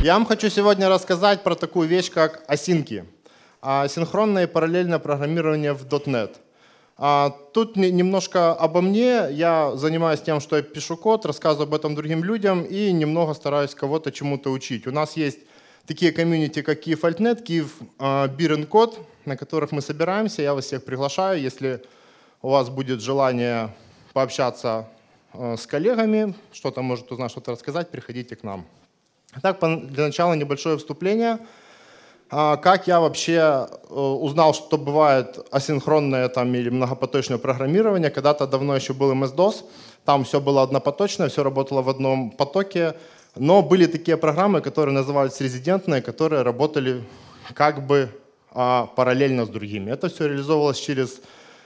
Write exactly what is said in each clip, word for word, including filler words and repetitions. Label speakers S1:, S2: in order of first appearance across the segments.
S1: Я вам хочу сегодня рассказать про такую вещь, как асинки. Асинхронное и параллельное программирование в .дот нет. Тут немножко обо мне. Я занимаюсь тем, что я пишу код, рассказываю об этом другим людям и немного стараюсь кого-то чему-то учить. У нас есть такие комьюнити, как Киев Альтнет, Киев Beer and Code, на которых мы собираемся. Я вас всех приглашаю. Если у вас будет желание пообщаться с коллегами, что-то может узнать, что-то рассказать, приходите к нам. Так, для начала небольшое вступление. Как я вообще узнал, что бывает асинхронное там, или многопоточное программирование? Когда-то давно еще был эм эс дос, там все было однопоточное, все работало в одном потоке, но были такие программы, которые назывались резидентные, которые работали как бы а, параллельно с другими. Это все реализовывалось через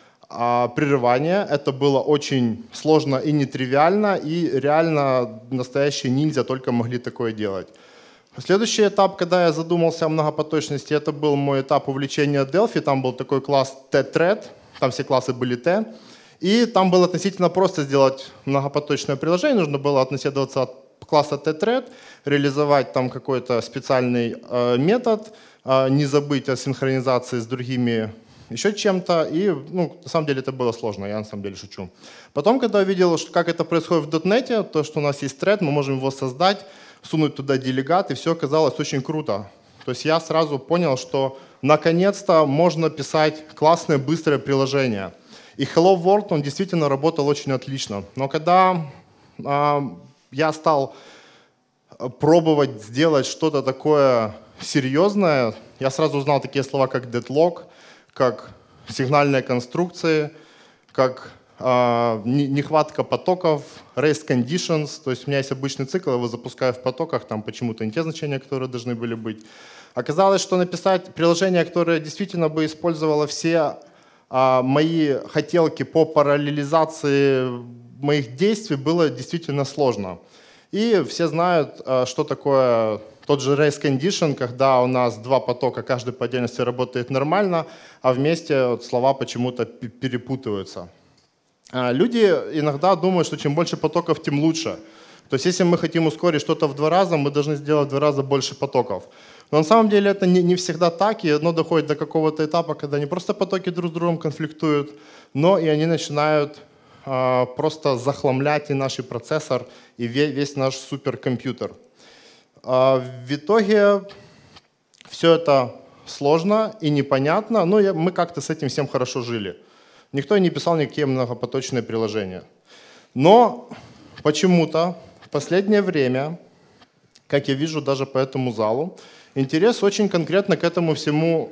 S1: а, прерывание, это было очень сложно и нетривиально, и реально настоящие ниндзя только могли такое делать. Следующий этап, когда я задумался о многопоточности, это был мой этап увлечения Delphi. Там был такой класс T-Thread, там все классы были T. И там было относительно просто сделать многопоточное приложение. Нужно было относиться от класса T-Thread, реализовать там какой-то специальный э, метод, э, не забыть о синхронизации с другими еще чем-то. И ну, на самом деле это было сложно, я на самом деле шучу. Потом, когда я видел, что, как это происходит в .дот нет, то, что у нас есть thread, мы можем его создать, сунуть туда делегат, и все оказалось очень круто. То есть я сразу понял, что наконец-то можно писать классное, быстрое приложение. И Hello World, он действительно работал очень отлично. Но когда э, я стал пробовать сделать что-то такое серьезное, я сразу узнал такие слова, как deadlock, как сигнальные конструкции, как Uh, нехватка потоков, race conditions, то есть у меня есть обычный цикл, я его запускаю в потоках, там почему-то не те значения, которые должны были быть. Оказалось, что написать приложение, которое действительно бы использовало все uh, мои хотелки по параллелизации моих действий, было действительно сложно. И все знают, uh, что такое тот же race condition, когда у нас два потока, каждый по отдельности работает нормально, а вместе вот, слова почему-то перепутываются. Люди иногда думают, что чем больше потоков, тем лучше. То есть если мы хотим ускорить что-то в два раза, мы должны сделать в два раза больше потоков. Но на самом деле это не, не всегда так, и одно доходит до какого-то этапа, когда не просто потоки друг с другом конфликтуют, но и они начинают э, просто захламлять и наш процессор, и весь, весь наш суперкомпьютер. Э, в итоге все это сложно и непонятно, но я, мы как-то с этим всем хорошо жили. Никто не писал никакие многопоточные приложения. Но почему-то в последнее время, как я вижу даже по этому залу, интерес очень конкретно к этому всему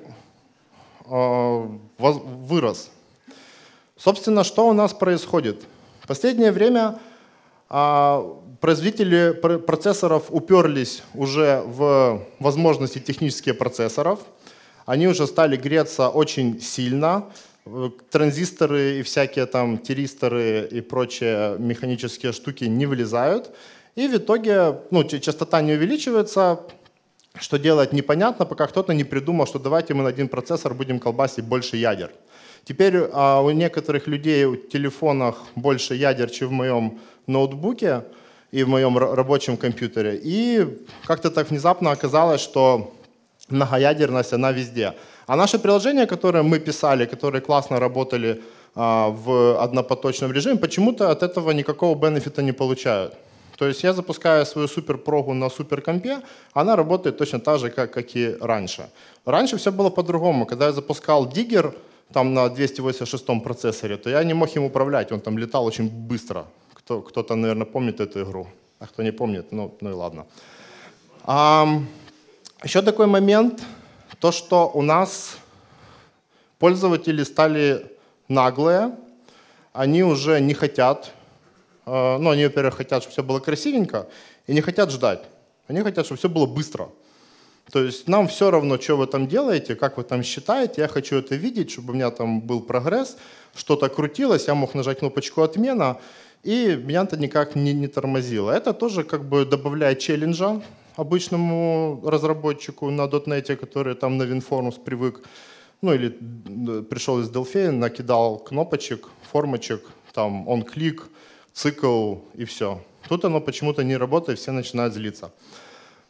S1: э, вырос. Собственно, что у нас происходит? В последнее время э, производители процессоров уперлись уже в возможности технических процессоров. Они уже стали греться очень сильно. Транзисторы и всякие там тиристоры и прочие механические штуки не влезают. И в итоге ну, частота не увеличивается. Что делать непонятно, пока кто-то не придумал, что давайте мы на один процессор будем колбасить больше ядер. Теперь а, у некоторых людей в телефонах больше ядер, чем в моем ноутбуке и в моем рабочем компьютере. И как-то так внезапно оказалось, что многоядерность, она везде. А наши приложения, которые мы писали, которые классно работали а, в однопоточном режиме, почему-то от этого никакого бенефита не получают. То есть я запускаю свою суперпрогу на суперкомпе, она работает точно так же, как, как и раньше. Раньше все было по-другому. Когда я запускал Digger там, на двести восемьдесят шестом процессоре, то я не мог им управлять, он там летал очень быстро. Кто, кто-то, наверное, помнит эту игру, а кто не помнит, ну, ну и ладно. А, еще такой момент. То, что у нас пользователи стали наглые, они уже не хотят, ну, они, во-первых, хотят, чтобы все было красивенько, и не хотят ждать. Они хотят, чтобы все было быстро. То есть нам все равно, что вы там делаете, как вы там считаете, я хочу это видеть, чтобы у меня там был прогресс, что-то крутилось, я мог нажать кнопочку «Отмена», и меня это никак не, не тормозило. Это тоже как бы добавляет челленджа обычному разработчику на .дот нет, который там на WinForms привык, ну или пришел из Delphi, накидал кнопочек, формочек, там он-клик, цикл и все. Тут оно почему-то не работает, все начинают злиться.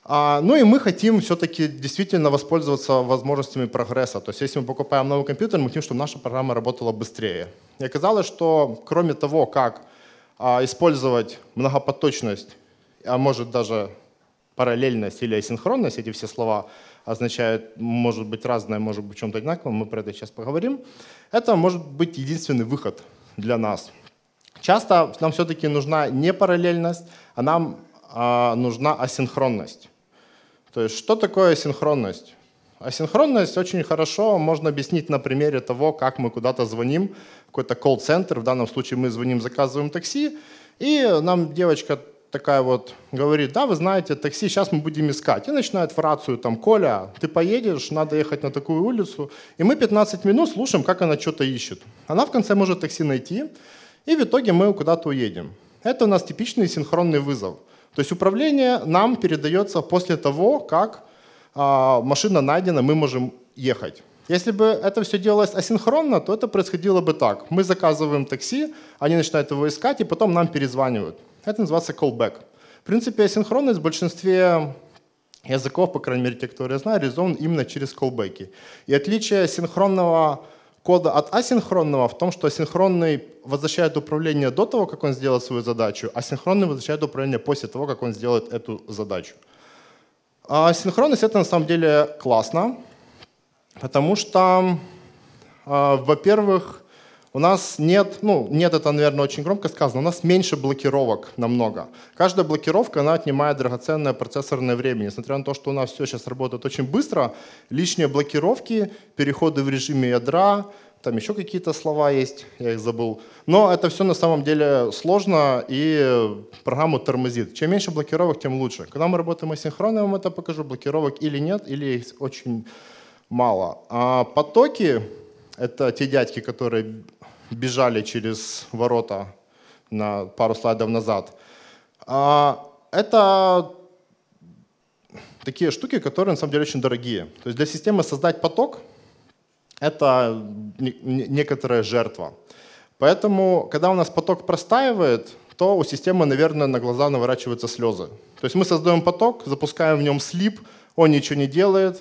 S1: А, ну и мы хотим все-таки действительно воспользоваться возможностями прогресса. То есть если мы покупаем новый компьютер, мы хотим, чтобы наша программа работала быстрее. И оказалось, что кроме того, как а, использовать многопоточность, а может даже параллельность или асинхронность, эти все слова означают, может быть разное, может быть в чем-то одинаково, мы про это сейчас поговорим, это может быть единственный выход для нас. Часто нам все-таки нужна не параллельность, а нам а, нужна асинхронность. То есть что такое асинхронность? Асинхронность очень хорошо можно объяснить на примере того, как мы куда-то звоним, в какой-то колл-центр, в данном случае мы звоним, заказываем такси, и нам девочка такая вот говорит: да, вы знаете, такси сейчас мы будем искать. И начинает в рацию там: Коля, ты поедешь, надо ехать на такую улицу. И мы пятнадцать минут слушаем, как она что-то ищет. Она в конце может такси найти, и в итоге мы куда-то уедем. Это у нас типичный синхронный вызов. То есть управление нам передается после того, как а, машина найдена, мы можем ехать. Если бы это все делалось асинхронно, то это происходило бы так. Мы заказываем такси, они начинают его искать, и потом нам перезванивают. Это называется callback. В принципе, асинхронность в большинстве языков, по крайней мере, те, которые я знаю, реализован именно через callback. И отличие синхронного кода от асинхронного в том, что асинхронный возвращает управление до того, как он сделает свою задачу, а синхронный возвращает управление после того, как он сделает эту задачу. А синхронность — это на самом деле классно, потому что, э, во-первых, у нас нет, ну нет, это, наверное, очень громко сказано, у нас меньше блокировок намного. Каждая блокировка, она отнимает драгоценное процессорное время. Несмотря на то, что у нас все сейчас работает очень быстро, лишние блокировки, переходы в режиме ядра, там еще какие-то слова есть, я их забыл. Но это все на самом деле сложно и программу тормозит. Чем меньше блокировок, тем лучше. Когда мы работаем асинхронно, я вам это покажу, блокировок или нет, или их очень мало. А потоки — это те дядьки, которые бежали через ворота на пару слайдов назад. Это такие штуки, которые на самом деле очень дорогие. То есть для системы создать поток — это некоторая жертва. Поэтому, когда у нас поток простаивает, то у системы, наверное, на глаза наворачиваются слезы. То есть мы создаем поток, запускаем в нем слип, он ничего не делает,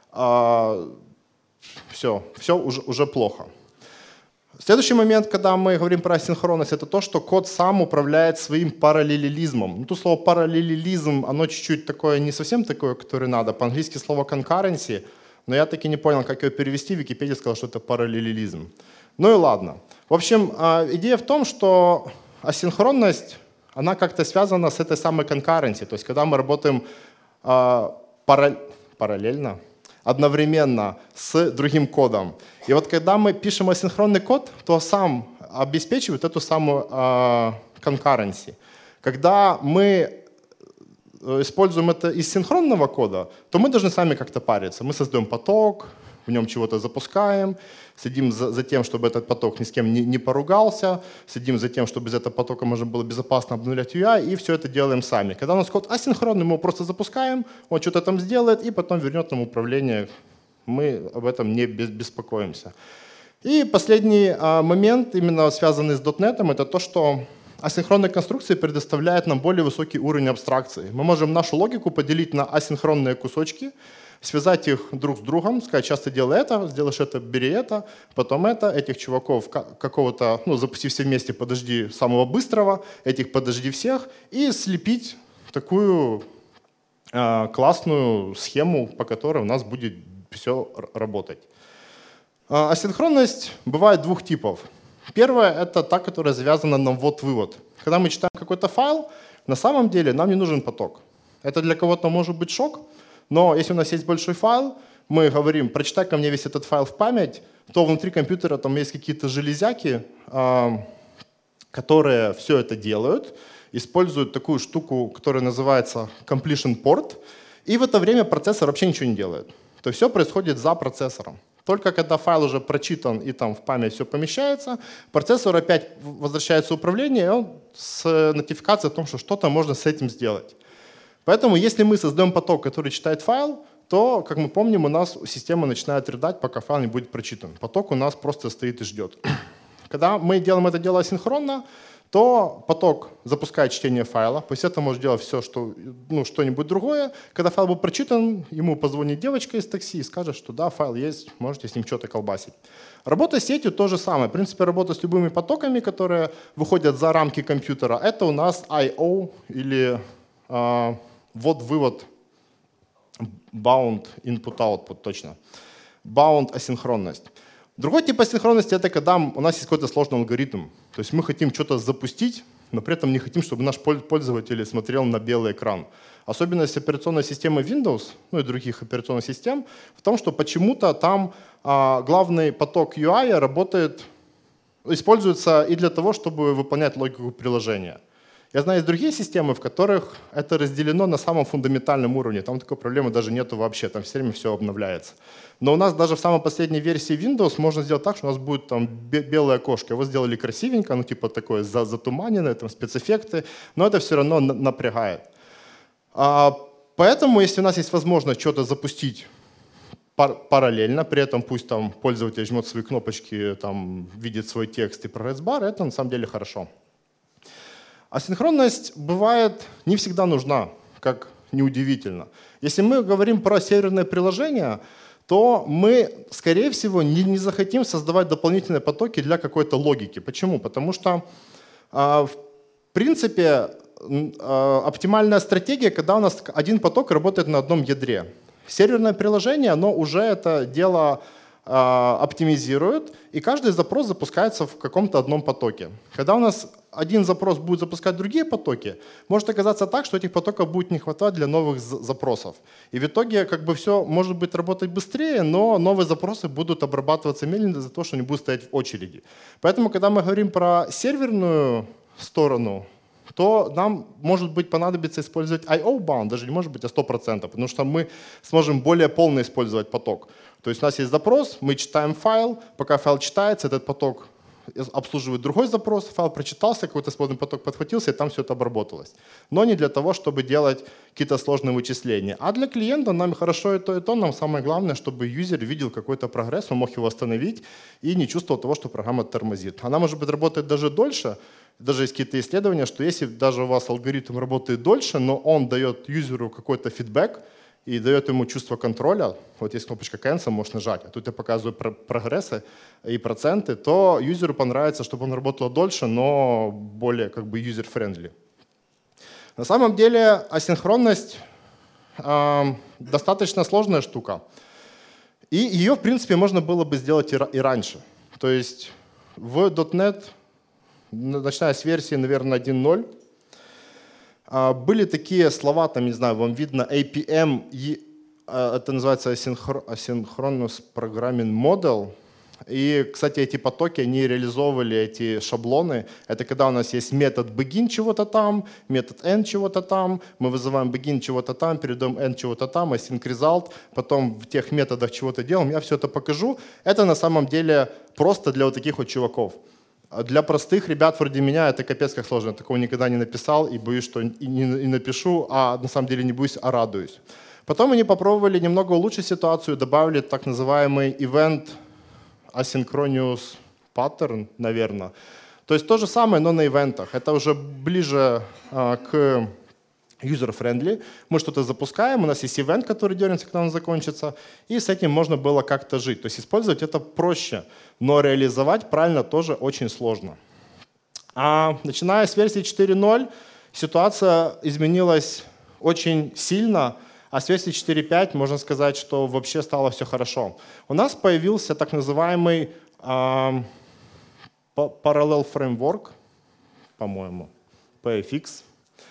S1: все, все уже, уже плохо. Следующий момент, когда мы говорим про асинхронность, это то, что код сам управляет своим параллелизмом. Ну, тут слово параллелизм, оно чуть-чуть такое, не совсем такое, которое надо. По-английски слово concurrency, но я таки не понял, как его перевести. Википедия сказала, что это параллелизм. Ну и ладно. В общем, идея в том, что асинхронность, она как-то связана с этой самой concurrency. То есть, когда мы работаем пара... параллельно, одновременно с другим кодом. И вот когда мы пишем асинхронный код, то сам обеспечивает эту самую э, concurrency. Когда мы используем это из синхронного кода, то мы должны сами как-то париться. Мы создаем поток, в нем чего-то запускаем, следим за, за тем, чтобы этот поток ни с кем не, не поругался, следим за тем, чтобы из этого потока можно было безопасно обновлять ю ай, и все это делаем сами. Когда у нас код асинхронный, мы его просто запускаем, он что-то там сделает, и потом вернет нам управление. Мы об этом не беспокоимся. И последний а, момент, именно связанный с .дот нет, это то, что асинхронные конструкции предоставляют нам более высокий уровень абстракции. Мы можем нашу логику поделить на асинхронные кусочки, связать их друг с другом, сказать: сейчас ты делай это, сделаешь это, бери это, потом это, этих чуваков какого-то, ну, запусти все вместе, подожди самого быстрого, этих подожди всех, и слепить такую э, классную схему, по которой у нас будет все работать. Э, асинхронность бывает двух типов. Первая — это та, которая завязана на ввод-вывод. Когда мы читаем какой-то файл, на самом деле нам не нужен поток. Это для кого-то может быть шок, но если у нас есть большой файл, мы говорим: прочитай ко мне весь этот файл в память, то внутри компьютера там есть какие-то железяки, которые все это делают, используют такую штуку, которая называется completion port, и в это время процессор вообще ничего не делает. То есть все происходит за процессором. Только когда файл уже прочитан и там в память все помещается, процессор опять возвращается в управление, и он с нотификацией о том, что что-то можно с этим сделать. Поэтому если мы создаем поток, который читает файл, то, как мы помним, у нас система начинает рыдать, пока файл не будет прочитан. Поток у нас просто стоит и ждет. Когда мы делаем это дело асинхронно, то поток запускает чтение файла. Пусть это может делать все, что, ну, что-нибудь другое. Когда файл будет прочитан, ему позвонит девочка из такси и скажет, что да, файл есть, можете с ним что-то колбасить. Работа с сетью то же самое. В принципе, работа с любыми потоками, которые выходят за рамки компьютера, это у нас ай о или э, ввод-вывод, bound, input-output, точно. Bound асинхронность. Другой тип асинхронности — это когда у нас есть какой-то сложный алгоритм. То есть мы хотим что-то запустить, но при этом не хотим, чтобы наш пользователь смотрел на белый экран. Особенность операционной системы Windows, ну и других операционных систем, в том, что почему-то там а, главный поток ю ай работает, используется и для того, чтобы выполнять логику приложения. Я знаю, есть другие системы, в которых это разделено на самом фундаментальном уровне. Там такой проблемы даже нету вообще, там все время все обновляется. Но у нас даже в самой последней версии Windows можно сделать так, что у нас будет там белое окошко. Его сделали красивенько, ну типа такое затуманенное, там спецэффекты, но это все равно напрягает. А, поэтому, если у нас есть возможность что-то запустить пар параллельно, при этом пусть там пользователь жмет свои кнопочки, там, видит свой текст и прогресс-бар, это на самом деле хорошо. Асинхронность бывает не всегда нужна, как неудивительно. Если мы говорим про серверное приложение, то мы, скорее всего, не, не захотим создавать дополнительные потоки для какой-то логики. Почему? Потому что, э, в принципе, э, оптимальная стратегия, когда у нас один поток работает на одном ядре. Серверное приложение, оно уже это дело э, оптимизирует, и каждый запрос запускается в каком-то одном потоке. Когда у нас один запрос будет запускать другие потоки, может оказаться так, что этих потоков будет не хватать для новых запросов. И в итоге как бы все может быть работать быстрее, но новые запросы будут обрабатываться медленно из-за того, что они будут стоять в очереди. Поэтому, когда мы говорим про серверную сторону, то нам, может быть, понадобится использовать ай о-bound, даже не может быть, а сто процентов, потому что мы сможем более полно использовать поток. То есть у нас есть запрос, мы читаем файл, пока файл читается, этот поток обслуживает другой запрос, файл прочитался, какой-то свободный поток подхватился, и там все это обработалось. Но не для того, чтобы делать какие-то сложные вычисления. А для клиента нам хорошо и то, и то. Нам самое главное, чтобы юзер видел какой-то прогресс, он мог его остановить и не чувствовал того, что программа тормозит. Она, может быть, работает даже дольше. Даже есть какие-то исследования, что если даже у вас алгоритм работает дольше, но он дает юзеру какой-то фидбэк, и дает ему чувство контроля, вот есть кнопочка cancel, можешь нажать, а тут я показываю прогрессы и проценты, то юзеру понравится, чтобы он работал дольше, но более как бы user-friendly. На самом деле асинхронность э, достаточно сложная штука. И ее, в принципе, можно было бы сделать и, и раньше. То есть в .NET, начиная с версии, наверное, один ноль, были такие слова, там, не знаю, вам видно, эй пи эм, это называется Asynchronous Programming Model. И, кстати, эти потоки, они реализовывали эти шаблоны. Это когда у нас есть метод begin чего-то там, метод end чего-то там, мы вызываем begin чего-то там, передаем end чего-то там, async result, потом в тех методах чего-то делаем. Я все это покажу. Это на самом деле просто для вот таких вот чуваков. Для простых ребят вроде меня это капец как сложно. Я такого никогда не написал и боюсь, что и не и напишу, а на самом деле не боюсь, а радуюсь. Потом они попробовали немного улучшить ситуацию, добавили так называемый event asynchronous pattern, наверное. То есть то же самое, но на ивентах. Это уже ближе а, к user-friendly. Мы что-то запускаем, у нас есть ивент, который дернется, когда он закончится, и с этим можно было как-то жить. То есть использовать это проще, но реализовать правильно тоже очень сложно. А начиная с версии четыре ноль ситуация изменилась очень сильно, а с версии четыре пять можно сказать, что вообще стало все хорошо. У нас появился так называемый э, Parallel Framework, по-моему, пи эф икс.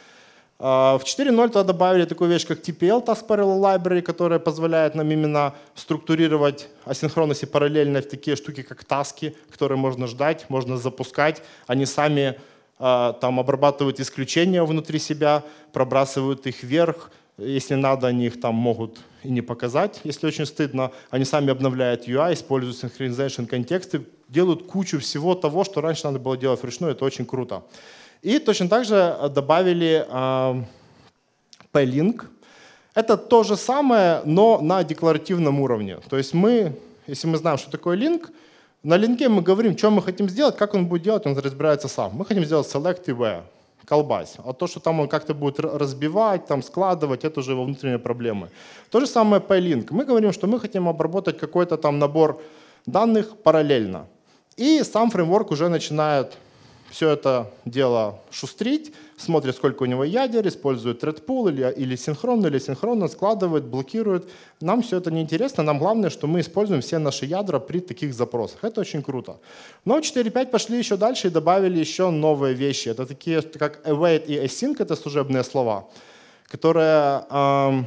S1: В четыре ноль туда добавили такую вещь, как ти пи эл, Task Parallel Library, которая позволяет нам именно структурировать асинхронность и параллельно в такие штуки, как таски, которые можно ждать, можно запускать. Они сами э, там обрабатывают исключения внутри себя, пробрасывают их вверх. Если надо, они их там могут и не показать, если очень стыдно. Они сами обновляют ю ай, используют synchronization контексты, делают кучу всего того, что раньше надо было делать вручную. Это очень круто. И точно так же добавили э, P-Link. Это то же самое, но на декларативном уровне. То есть мы, если мы знаем, что такое link, На линке мы говорим, что мы хотим сделать, как он будет делать, он разбирается сам. Мы хотим сделать select и v, колбась. А то, что там он как-то будет разбивать, там, складывать, это уже его внутренние проблемы. То же самое PyLink. Мы говорим, что мы хотим обработать какой-то там набор данных параллельно. И сам фреймворк уже начинает все это дело шустрить, смотрит, сколько у него ядер, использует thread pool или, или синхронно, или синхронно, складывает, блокирует. Нам все это не интересно, нам главное, что мы используем все наши ядра при таких запросах. Это очень круто. Но четыре точка пять пошли еще дальше и добавили еще новые вещи. Это такие, как await и async, это служебные слова, которые эм,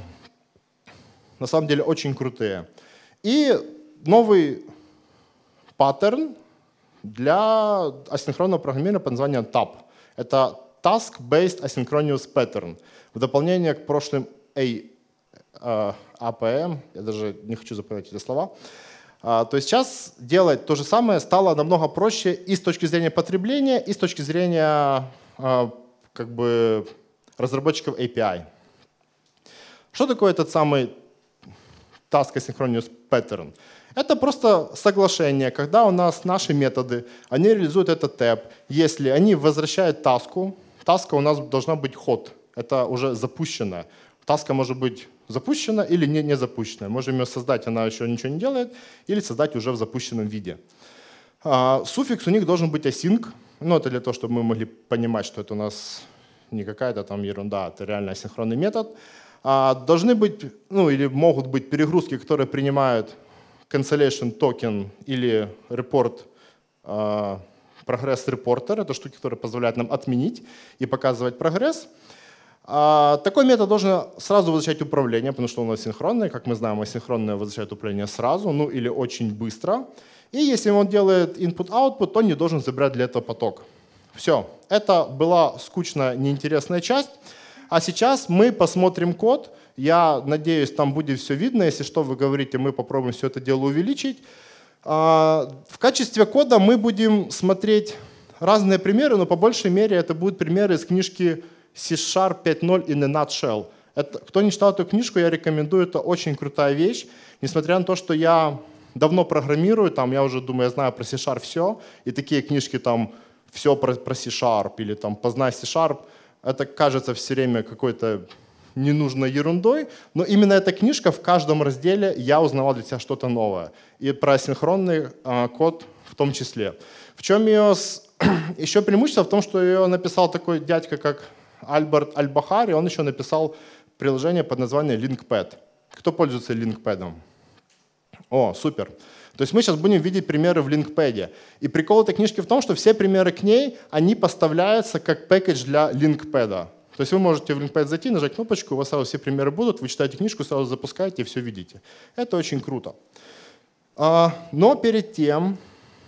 S1: на самом деле очень крутые. И новый паттерн для асинхронного программирования под названием тап. Это Task-Based Asynchronous Pattern. В дополнение к прошлым эй пи эм, я даже не хочу запоминать эти слова, то есть сейчас делать то же самое стало намного проще и с точки зрения потребления, и с точки зрения как бы, разработчиков эй пи ай. Что такое этот самый Task Asynchronous Pattern? Это просто соглашение, когда у нас наши методы, они реализуют этот тэп. Если они возвращают таску, таска у нас должна быть hot, это уже запущенная. Таска может быть запущена или не, не запущена. Можем ее создать, она еще ничего не делает, или создать уже в запущенном виде. А, суффикс у них должен быть async, ну это для того, чтобы мы могли понимать, что это у нас не какая-то там ерунда, это реально асинхронный метод. А, должны быть, ну или могут быть перегрузки, которые принимают cancellation токен или report, uh, прогресс reporter, это штуки, которые позволяют нам отменить и показывать прогресс. Uh, такой метод должен сразу возвращать управление, потому что он асинхронный. Как мы знаем, асинхронное возвращает управление сразу, ну или очень быстро. И если он делает input-output, то не должен забирать для этого поток. Все. Это была скучная, неинтересная часть. А сейчас мы посмотрим код. Я надеюсь, там будет все видно. Если что, вы говорите, мы попробуем все это дело увеличить. В качестве кода мы будем смотреть разные примеры, но по большей мере это будут примеры из книжки C-Sharp пять ноль in a nutshell. Это, кто не читал эту книжку, я рекомендую. Это очень крутая вещь. Несмотря на то, что я давно программирую, там, я уже думаю, я знаю про C-Sharp все. И такие книжки там все про, про C-Sharp или там познай C-Sharp. Это кажется все время какой-то ненужной ерундой, но именно эта книжка в каждом разделе я узнавал для себя что-то новое. И про асинхронный э, код в том числе. В чем ее с... еще преимущество? В том, что ее написал такой дядька, как Альберт Аль-Бахари, он еще написал приложение под названием LinkPad. Кто пользуется LinkPad? О, супер. То есть мы сейчас будем видеть примеры в LinkPad. И прикол этой книжки в том, что все примеры к ней, они поставляются как пэкэдж для LinkPad. То есть вы можете в LinkPad зайти, нажать кнопочку, у вас сразу все примеры будут, вы читаете книжку, сразу запускаете и все видите. Это очень круто. Но перед тем,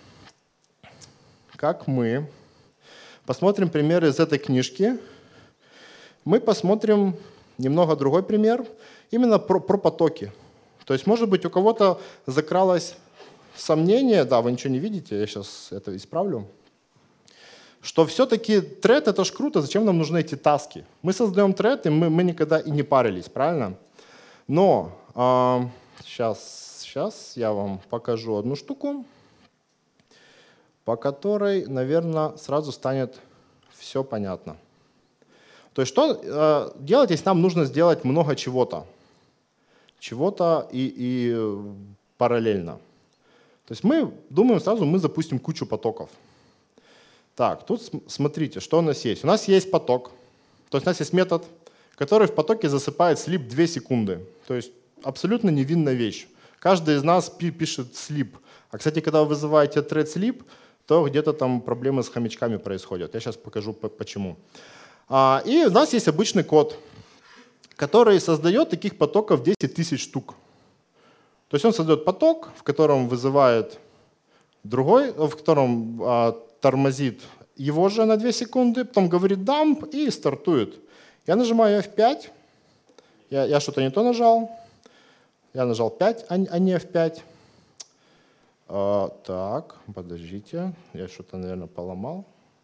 S1: как мы посмотрим примеры из этой книжки, мы посмотрим немного другой пример, именно про, про потоки. То есть, может быть, у кого-то закралось сомнение, да, вы ничего не видите, я сейчас это исправлю, что все-таки тред — это ж круто, зачем нам нужны эти таски? Мы создаем тред, и мы, мы никогда и не парились, правильно? Но э, сейчас, сейчас я вам покажу одну штуку, по которой, наверное, сразу станет все понятно. То есть что э, делать, если нам нужно сделать много чего-то? Чего-то и, и параллельно. То есть мы думаем сразу, мы запустим кучу потоков. Так, тут смотрите, что у нас есть. У нас есть поток, то есть у нас есть метод, который в потоке засыпает слип две секунды. То есть абсолютно невинная вещь. Каждый из нас пишет слип. А, кстати, когда вы вызываете thread sleep, то где-то там проблемы с хомячками происходят. Я сейчас покажу почему. И у нас есть обычный код, который создает таких потоков десять тысяч штук. То есть он создает поток, в котором вызывает другой, в котором а, тормозит его же на две секунды, потом говорит dump и стартует. Я нажимаю эф пять, я, я что-то не то нажал, я нажал пять, а, а не эф пять. А, так, подождите, я что-то, наверное, поломал.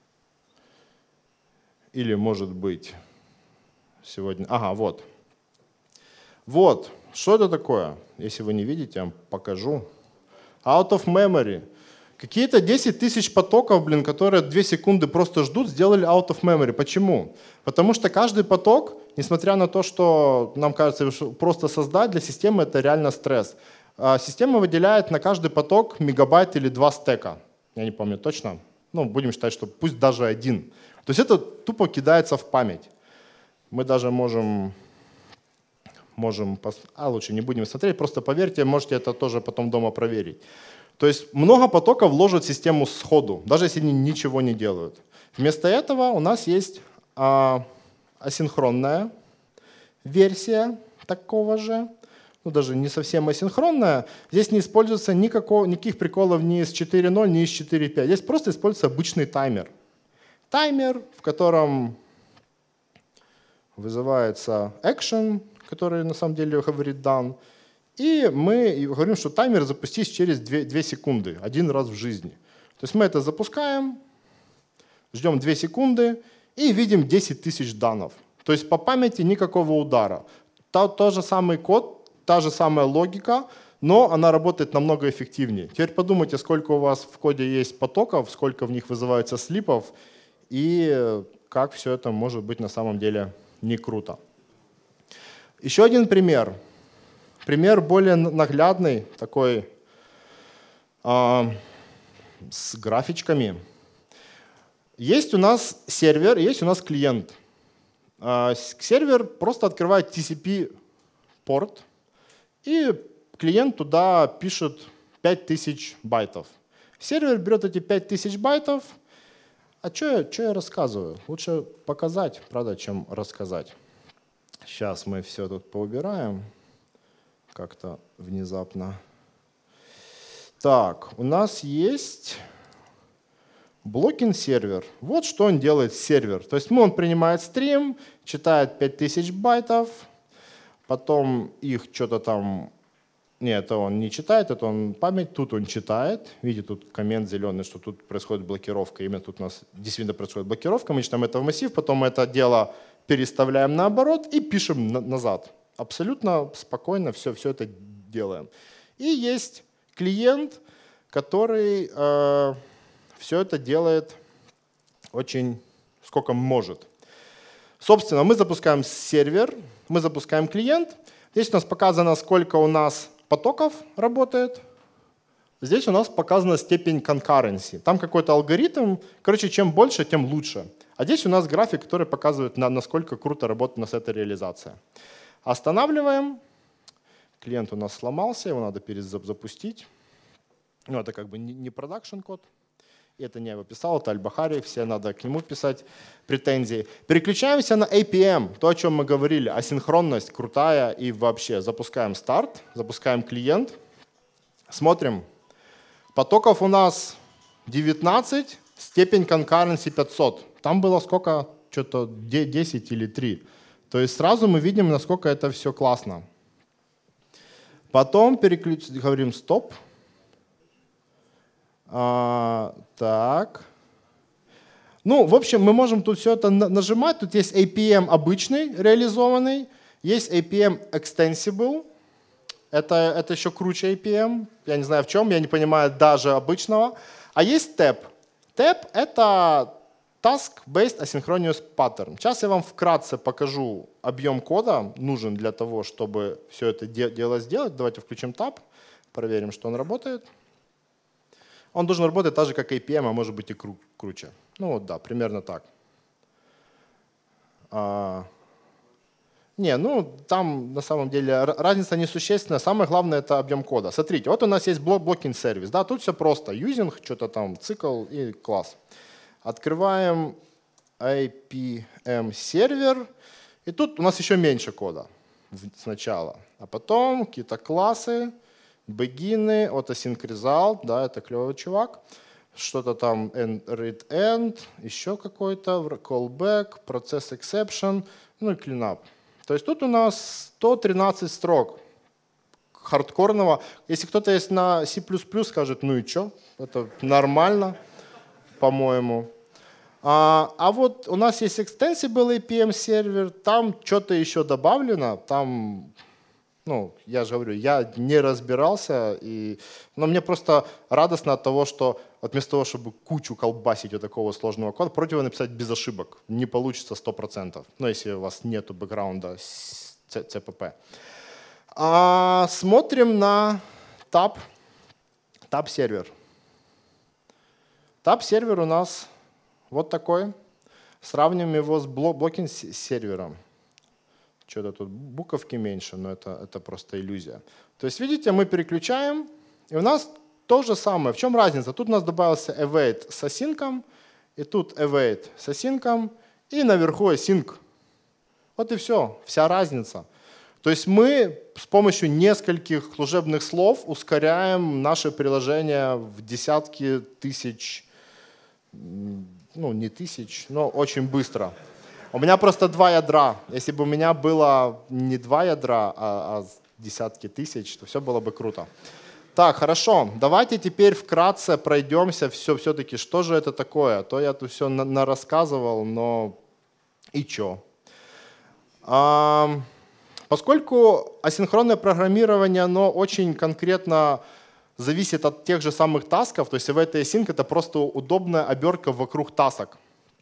S1: Или, может быть, сегодня... Ага, вот. Вот, что это такое? Если вы не видите, я вам покажу. Out of memory. Какие-то десять тысяч потоков, блин, которые две секунды просто ждут, сделали out of memory. Почему? Потому что каждый поток, несмотря на то, что нам кажется, что просто создать, для системы это реально стресс. А система выделяет на каждый поток мегабайт или два стека. Я не помню точно. Ну, будем считать, что пусть даже один. То есть это тупо кидается в память. Мы даже можем... можем а лучше не будем смотреть, просто поверьте, можете это тоже потом дома проверить. То есть много потоков вложат в систему сходу, даже если они ничего не делают. Вместо этого у нас есть а, асинхронная версия такого же, ну даже не совсем асинхронная. Здесь не используется никакого, никаких приколов ни из четыре ноль, ни из четыре пять. Здесь просто используется обычный таймер. Таймер, в котором вызывается action, который на самом деле говорит done. И мы говорим, что таймер запустись через две секунды, один раз в жизни. То есть мы это запускаем, ждем две секунды и видим десять тысяч данов. То есть по памяти никакого удара. Тот, тот же самый код, та же самая логика, но она работает намного эффективнее. Теперь подумайте, сколько у вас в коде есть потоков, сколько в них вызывается слипов, и как все это может быть на самом деле не круто. Еще один пример. Пример более наглядный, такой э, с графичками. Есть у нас сервер, есть у нас клиент. Э, сервер просто открывает ти си пи-порт, и клиент туда пишет пять тысяч байтов. Сервер берет эти пять тысяч байтов. А что я, что я рассказываю? Лучше показать, правда, чем рассказать. Сейчас мы все тут поубираем. Как-то внезапно. Так, у нас есть блокинг-сервер. Вот что он делает сервер. То есть он принимает стрим, читает пять тысяч байтов, потом их что-то там... Нет, это он не читает, это он память. Тут он читает. Видите, тут коммент зеленый, что тут происходит блокировка. Именно тут у нас действительно происходит блокировка. Мы читаем это в массив, потом мы это дело переставляем наоборот и пишем на- назад. Абсолютно спокойно все, все это делаем. И есть клиент, который э, все это делает очень сколько может. Собственно, мы запускаем сервер, мы запускаем клиент. Здесь у нас показано, сколько у нас потоков работает. Здесь у нас показана степень concurrency. Там какой-то алгоритм. Короче, чем больше, тем лучше. А здесь у нас график, который показывает, насколько круто работает у нас эта реализация. Останавливаем. Клиент у нас сломался, его надо перезапустить. Ну, это как бы не продакшн код. Это не я его писал, это Аль-Бахари, все надо к нему писать претензии. Переключаемся на эй пи эм, то, о чем мы говорили. Асинхронность крутая и вообще. Запускаем старт, запускаем клиент. Смотрим. Потоков у нас девятнадцать, степень concurrency пятьсот. Там было сколько? Что-то десять или три. То есть сразу мы видим, насколько это все классно. Потом переключ... говорим стоп. А, так. Ну, в общем, мы можем тут все это нажимать. Тут есть эй пи эм обычный, реализованный. Есть эй пи эм extensible. Это, это еще круче эй пи эм. Я не знаю в чем, я не понимаю даже обычного. А есть тэп. тэп — это Task-Based Asynchronous Pattern. Сейчас я вам вкратце покажу объем кода, нужен для того, чтобы все это дело сделать. Давайте включим таб, проверим, что он работает. Он должен работать так же, как эй пи эм, а может быть и кру- круче. Ну вот да, примерно так. А, не, ну там на самом деле разница несущественная. Самое главное — это объем кода. Смотрите, вот у нас есть блокинг сервис. Да, тут все просто. Using, что-то там, цикл и класс. Открываем эй пи эм сервер. И тут у нас еще меньше кода сначала. А потом какие-то классы. Begin, autosync result, да, это клевый чувак. Что-то там end, read end, еще какой-то, callback, process exception, ну и cleanup. То есть тут у нас сто тринадцать строк хардкорного. Если кто-то есть на C++, скажет, ну и что, это нормально, по-моему. А, а вот у нас есть extensible эй пи эм сервер, там что-то еще добавлено, там, Ну, я же говорю, я не разбирался, и... но мне просто радостно от того, что вот вместо того, чтобы кучу колбасить вот такого сложного кода, против написать без ошибок. Не получится сто процентов, ну, если у вас нет бэкграунда с си пи пи. А смотрим на таб, таб-сервер. Таб-сервер у нас вот такой. Сравним его с блокинг-сервером. Что-то тут буковки меньше, но это, это просто иллюзия. То есть, видите, мы переключаем, и у нас то же самое. В чем разница? Тут у нас добавился await с async, и тут await с async, и наверху async. Вот и все, вся разница. То есть мы с помощью нескольких служебных слов ускоряем наше приложение в десятки тысяч, ну не тысяч, но очень быстро. У меня просто два ядра. Если бы у меня было не два ядра, а, а десятки тысяч, то все было бы круто. Так, хорошо. Давайте теперь вкратце пройдемся все, все-таки, что же это такое. А то я тут все на, на рассказывал, но и чё? А, поскольку асинхронное программирование, оно очень конкретно зависит от тех же самых тасков, то есть await и async — это просто удобная обертка вокруг тасок,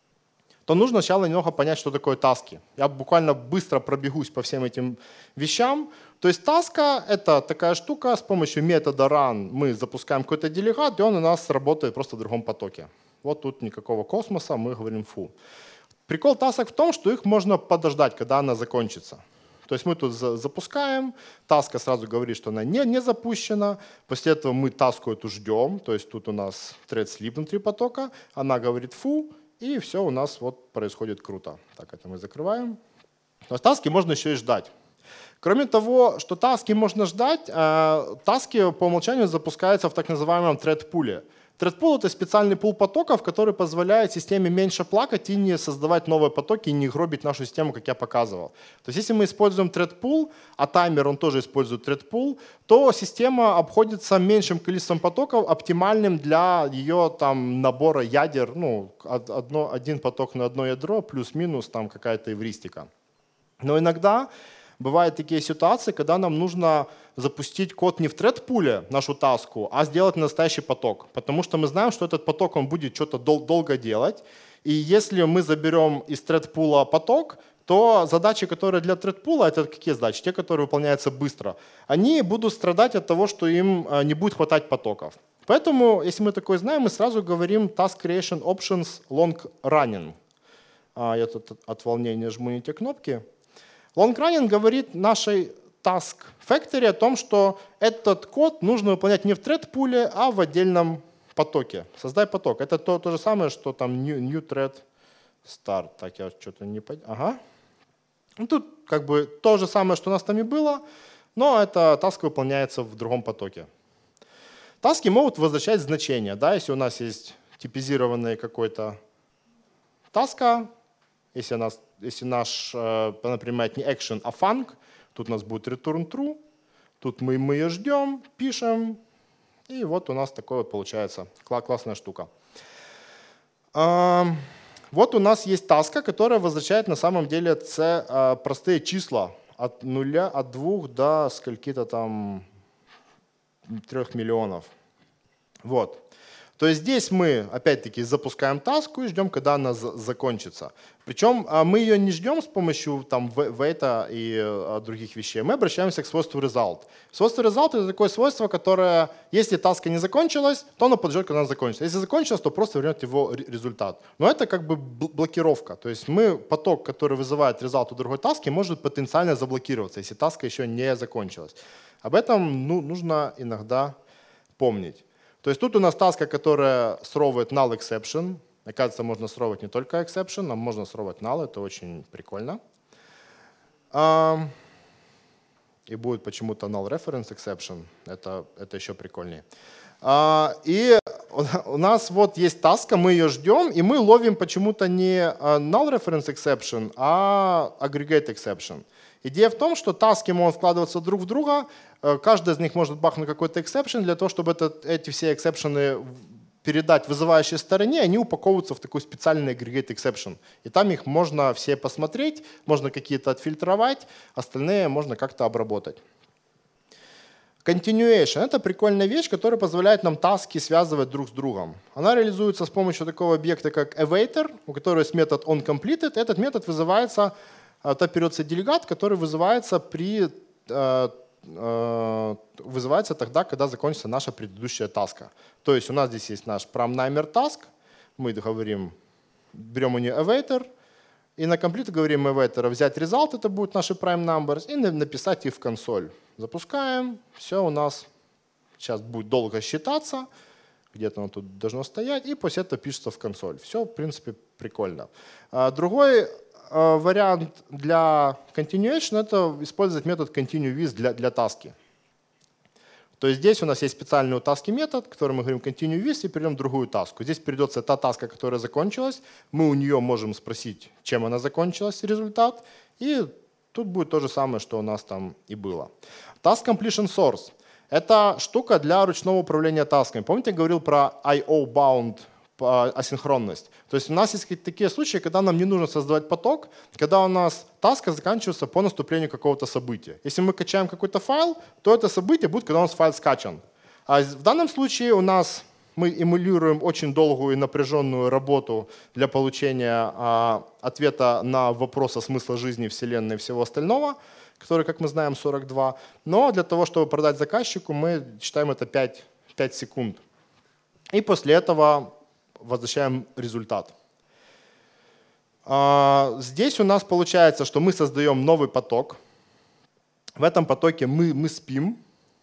S1: то нужно сначала немного понять, что такое таски. Я буквально быстро пробегусь по всем этим вещам. То есть таска — это такая штука, с помощью метода run мы запускаем какой-то делегат, и он у нас работает просто в другом потоке. Вот тут никакого космоса, мы говорим фу. Прикол тасок в том, что их можно подождать, когда она закончится. То есть мы тут запускаем, таска сразу говорит, что она не, не запущена, после этого мы таску эту ждем, то есть тут у нас thread sleep внутри потока, она говорит фу, и все у нас вот происходит круто. Так, это мы закрываем. Но таски можно еще и ждать. Кроме того, что таски можно ждать, таски по умолчанию запускаются в так называемом thread-пуле. Thread-пул — это специальный пул потоков, который позволяет системе меньше плакать и не создавать новые потоки, и не гробить нашу систему, как я показывал. То есть если мы используем thread-пул, а таймер он тоже использует thread-пул, то система обходится меньшим количеством потоков, оптимальным для ее там, набора ядер. Ну, одно, один поток на одно ядро, плюс-минус там какая-то эвристика. Но иногда бывают такие ситуации, когда нам нужно запустить код не в thread-пуле, нашу таску, а сделать настоящий поток. Потому что мы знаем, что этот поток он будет что-то дол- долго делать. И если мы заберем из thread-пула поток, то задачи, которые для thread-пула, это какие задачи? Те, которые выполняются быстро. Они будут страдать от того, что им не будет хватать потоков. Поэтому, если мы такое знаем, мы сразу говорим task creation options long running. Я тут от волнения жму не те кнопки. Long running говорит нашей task factory о том, что этот код нужно выполнять не в thread-пуле, а в отдельном потоке. Создай поток. Это то, то же самое, что там new, new thread start. Так, я что-то не понял. Ага. Ну, тут как бы то же самое, что у нас там и было, но эта таска выполняется в другом потоке. Таски могут возвращать значения. Да? Если у нас есть типизированный какой-то таска, если, нас, если наш, например, не action, а func, тут у нас будет return true, тут мы, мы ее ждем, пишем, и вот у нас такое вот получается классная штука. Вот у нас есть таска, которая возвращает на самом деле c, простые числа от нуля, от двух до скольки-то там трех миллионов. Вот. То есть здесь мы опять-таки запускаем таску и ждем, когда она закончится. Причем мы ее не ждем с помощью там wait и других вещей. Мы обращаемся к свойству result. Свойство result — это такое свойство, которое, если таска не закончилась, то оно подождет, когда она закончится. Если закончилась, то просто вернет его результат. Но это как бы блокировка. То есть мы поток, который вызывает result у другой таски, может потенциально заблокироваться, если таска еще не закончилась. Об этом ну, нужно иногда помнить. То есть тут у нас таска, которая сровывает null exception. Оказывается, можно сровывать не только exception, а можно сровывать null. Это очень прикольно. И будет почему-то null reference exception. Это, это еще прикольнее. И у нас вот есть таска, мы ее ждем, и мы ловим почему-то не null reference exception, а aggregate exception. Идея в том, что таски могут вкладываться друг в друга, каждый из них может бахнуть какой-то exception, для того, чтобы это, эти все эксепшены передать вызывающей стороне, они упаковываются в такой специальный aggregate exception. И там их можно все посмотреть, можно какие-то отфильтровать, остальные можно как-то обработать. Continuation — это прикольная вещь, которая позволяет нам таски связывать друг с другом. Она реализуется с помощью такого объекта, как awaiter, у которого есть метод onCompleted. Этот метод вызывается, это берется делегат, который вызывается, при, э, э, вызывается тогда, когда закончится наша предыдущая таска. То есть у нас здесь есть наш prime-number task, мы говорим, берем у нее awaiter, и на complete говорим awaiter взять result, это будут наши prime numbers, и написать их в консоль. Запускаем, все у нас сейчас будет долго считаться, где-то оно тут должно стоять, и после этого пишется в консоль. Все, в принципе, прикольно. Другой вариант для continuation — это использовать метод continueWith для, для таски. То есть здесь у нас есть специальный у таски метод, который мы говорим continueWith, и перейдем в другую таску. Здесь придется та таска, которая закончилась, мы у нее можем спросить, чем она закончилась, результат, и тут будет то же самое, что у нас там и было. Task Completion Source — это штука для ручного управления тасками. Помните, я говорил про ай о-bound асинхронность? То есть у нас есть такие случаи, когда нам не нужно создавать поток, когда у нас таска заканчивается по наступлению какого-то события. Если мы качаем какой-то файл, то это событие будет, когда у нас файл скачан. А в данном случае у нас мы эмулируем очень долгую и напряженную работу для получения а, ответа на вопрос о смысле жизни, Вселенной и всего остального, который, как мы знаем, сорок два. Но для того, чтобы продать заказчику, мы считаем это пять, пять секунд. И после этого возвращаем результат. А, здесь у нас получается, что мы создаем новый поток. В этом потоке мы, мы спим.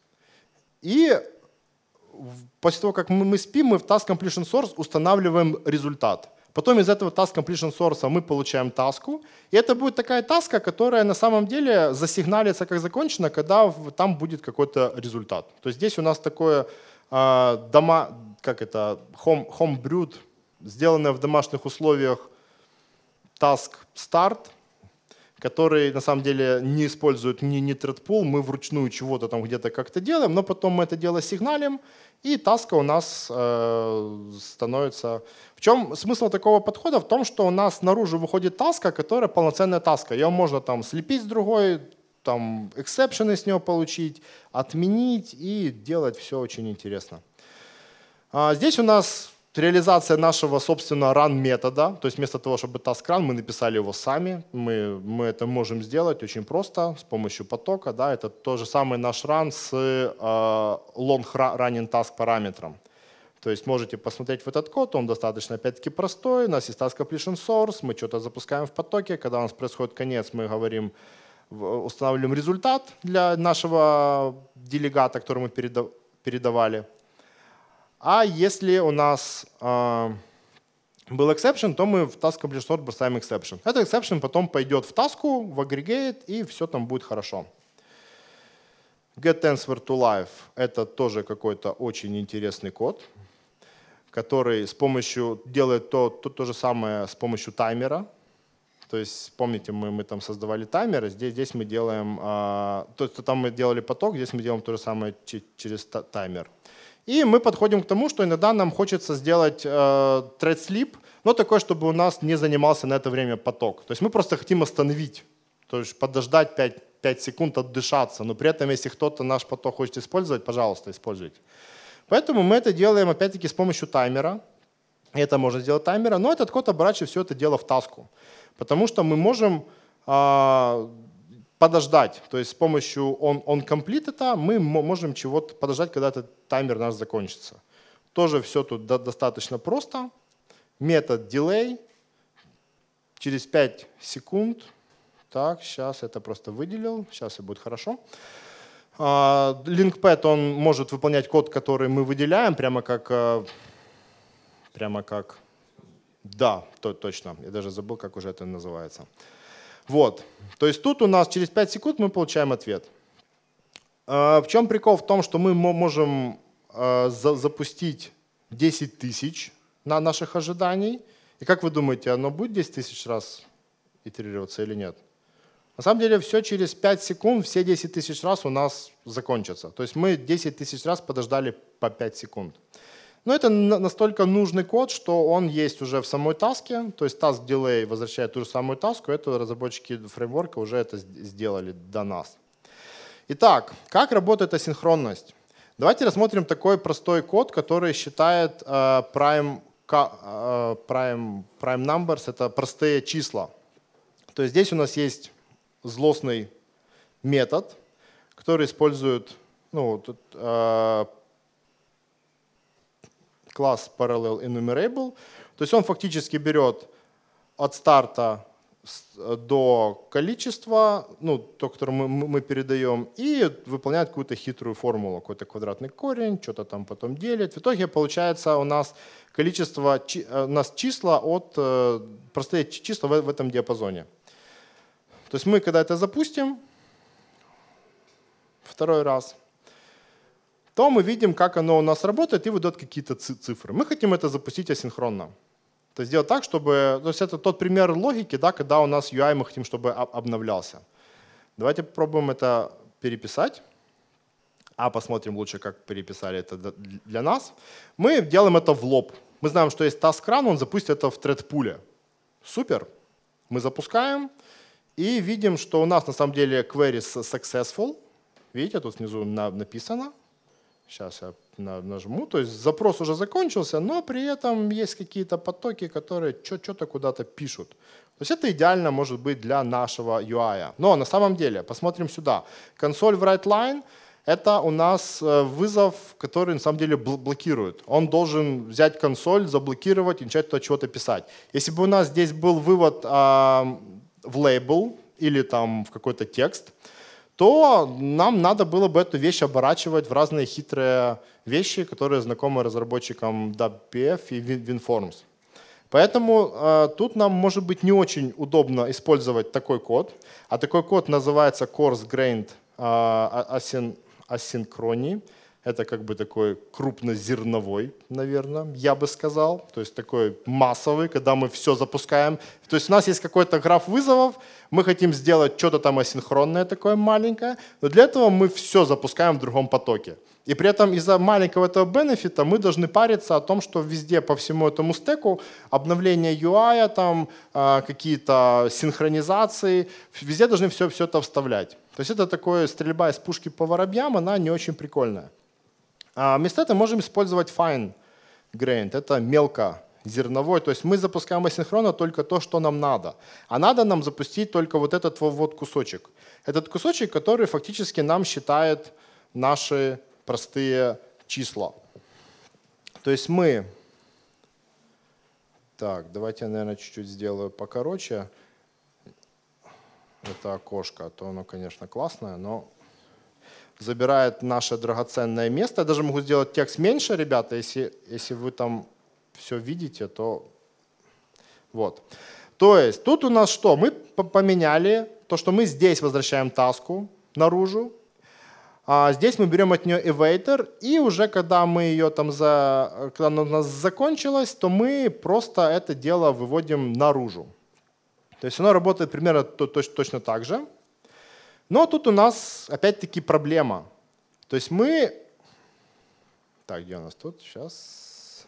S1: И после того, как мы, мы спим, мы в Task Completion Source устанавливаем результат. Потом из этого Task Completion Source мы получаем таску. И это будет такая таска, которая на самом деле засигналится как закончена, когда там будет какой-то результат. То есть здесь у нас такое э, дома, как это, home, home-brewed, сделанное в домашних условиях Task Start, который на самом деле не использует ни, ни thread-pool, мы вручную чего-то там где-то как-то делаем, но потом мы это дело сигналим, и таска у нас э, становится... В чем смысл такого подхода? В том, что у нас наружу выходит таска, которая полноценная таска. Ее можно там слепить с другой, там эксепшены с нее получить, отменить и делать все очень интересно. А здесь у нас реализация нашего, собственно, run метода. То есть вместо того, чтобы task run, мы написали его сами. Мы, мы это можем сделать очень просто с помощью потока. Да, это то же самое наш run с э, long running task параметром. То есть можете посмотреть в этот код, он достаточно опять-таки простой. У нас есть task completion source, мы что-то запускаем в потоке. Когда у нас происходит конец, мы говорим, устанавливаем результат для нашего делегата, который мы передавали. А если у нас э, был exception, то мы в task completion source бросаем exception. Этот exception потом пойдет в таску, в aggregate, и все там будет хорошо. getAnswer to life — это тоже какой-то очень интересный код, который с помощью делает то, то, то же самое с помощью таймера. То есть, помните, мы, мы там создавали таймеры, здесь, здесь мы делаем, э, то, то там мы делали поток, здесь мы делаем то же самое через таймер. И мы подходим к тому, что иногда нам хочется сделать э, thread sleep, но такой, чтобы у нас не занимался на это время поток. То есть мы просто хотим остановить, то есть подождать пять, пять секунд, отдышаться, но при этом, если кто-то наш поток хочет использовать, пожалуйста, используйте. Поэтому мы это делаем опять-таки с помощью таймера. Это можно сделать таймера, но этот код оборачивает все это дело в таску, потому что мы можем э, подождать, то есть с помощью on, onComplete это мы можем чего-то подождать, когда этот таймер наш закончится. Тоже все тут до, достаточно просто. Метод delay через пять секунд. Так, сейчас это просто выделил, сейчас все будет хорошо. Uh, LinkPad, он может выполнять код, который мы выделяем, прямо как, uh, прямо как, да, то, точно, я даже забыл, как уже это называется. Вот, то есть тут у нас через пять секунд мы получаем ответ. В чем прикол? В том, что мы можем запустить десять тысяч на наших ожиданий. И как вы думаете, оно будет десять тысяч раз итерироваться или нет? На самом деле все через пять секунд, все десять тысяч раз у нас закончатся. То есть мы десять тысяч раз подождали по пять секунд. Но это настолько нужный код, что он есть уже в самой таске. То есть task delay возвращает ту же самую таску. Это разработчики фреймворка уже это сделали до нас. Итак, как работает асинхронность? Давайте рассмотрим такой простой код, который считает э, prime, э, prime, prime numbers, это простые числа. То есть здесь у нас есть злостный метод, который использует ну, тут, э, класс parallel enumerable. То есть он фактически берет от старта до количества, ну, то, которое мы, мы передаем, и выполняет какую-то хитрую формулу, какой-то квадратный корень, что-то там потом делит. В итоге получается у нас количество, у нас числа от, простые числа в, в этом диапазоне. То есть мы, когда это запустим второй раз, то мы видим, как оно у нас работает и выдает какие-то цифры. Мы хотим это запустить асинхронно. То есть сделать так, чтобы... То есть это тот пример логики, да, когда у нас ю ай мы хотим, чтобы обновлялся. Давайте попробуем это переписать. А посмотрим лучше, как переписали это для нас. Мы делаем это в лоб. Мы знаем, что есть task run, он запустит это в thread-пуле. Супер. Мы запускаем и видим, что у нас на самом деле query successful. Видите, тут внизу написано. Сейчас я нажму. То есть запрос уже закончился, но при этом есть какие-то потоки, которые что-то куда-то пишут. То есть это идеально может быть для нашего ю ай. Но на самом деле, посмотрим сюда. Консоль в WriteLine — это у нас вызов, который на самом деле блокирует. Он должен взять консоль, заблокировать и начать туда чего-то писать. Если бы у нас здесь был вывод а, в label или там в какой-то текст, то нам надо было бы эту вещь оборачивать в разные хитрые вещи, которые знакомы разработчикам даб пи эф и WinForms. Поэтому э, тут нам может быть не очень удобно использовать такой код. А такой код называется coarse-grained э, asynchronous. Это как бы такой крупнозерновой, наверное, я бы сказал. То есть такой массовый, когда мы все запускаем. То есть у нас есть какой-то граф вызовов, мы хотим сделать что-то там асинхронное такое маленькое, но для этого мы все запускаем в другом потоке. И при этом из-за маленького этого бенефита мы должны париться о том, что везде по всему этому стеку обновление ю ай, там, какие-то синхронизации, везде должны все, все это вставлять. То есть это такое стрельба из пушки по воробьям, она не очень прикольная. А вместо этого можем использовать fine-grained, это мелкозерновой, то есть мы запускаем асинхронно только то, что нам надо. А надо нам запустить только вот этот вот кусочек. Этот кусочек, который фактически нам считает наши простые числа. То есть мы... Так, давайте я, наверное, чуть-чуть сделаю покороче. Это окошко, а то оно, конечно, классное, но забирает наше драгоценное место. Я даже могу сделать текст меньше, ребята, если, если вы там все видите, то вот. То есть тут у нас что? Мы поменяли то, что мы здесь возвращаем таску наружу, а здесь мы берем от нее evator, и уже когда мы ее там за, когда она у нас закончилась, то мы просто это дело выводим наружу. То есть оно работает примерно точно так же. Но тут у нас опять-таки проблема. То есть мы... Так, где у нас тут? Сейчас.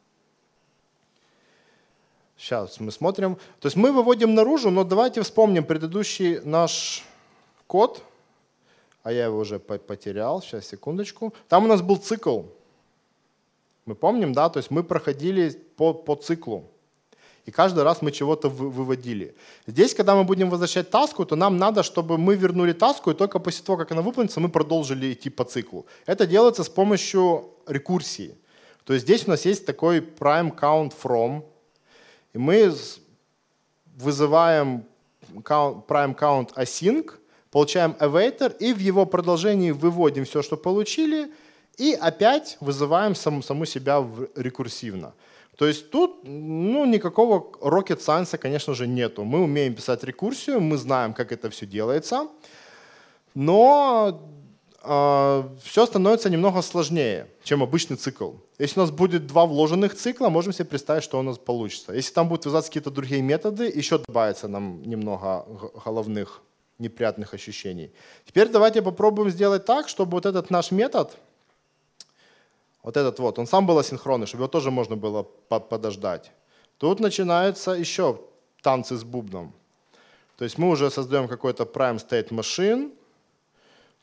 S1: Сейчас мы смотрим. То есть мы выводим наружу, но давайте вспомним предыдущий наш код. А я его уже потерял. Сейчас, секундочку. Там у нас был цикл. Мы помним, да? То есть мы проходили по, по циклу. И каждый раз мы чего-то выводили. Здесь, когда мы будем возвращать таску, то нам надо, чтобы мы вернули таску, и только после того, как она выполнится, мы продолжили идти по циклу. Это делается с помощью рекурсии. То есть здесь у нас есть такой prime count from, и мы вызываем prime count async, получаем awaiter, и в его продолжении выводим все, что получили, и опять вызываем саму, саму себя рекурсивно. То есть тут ну, никакого rocket science, конечно же, нету. Мы умеем писать рекурсию, мы знаем, как это все делается, но э, все становится немного сложнее, чем обычный цикл. Если у нас будет два вложенных цикла, можем себе представить, что у нас получится. Если там будут вязаться какие-то другие методы, еще добавится нам немного головных неприятных ощущений. Теперь давайте попробуем сделать так, чтобы вот этот наш метод, вот этот вот, он сам был асинхронный, чтобы его тоже можно было подождать. Тут начинаются еще танцы с бубном. То есть мы уже создаем какой-то prime state machine.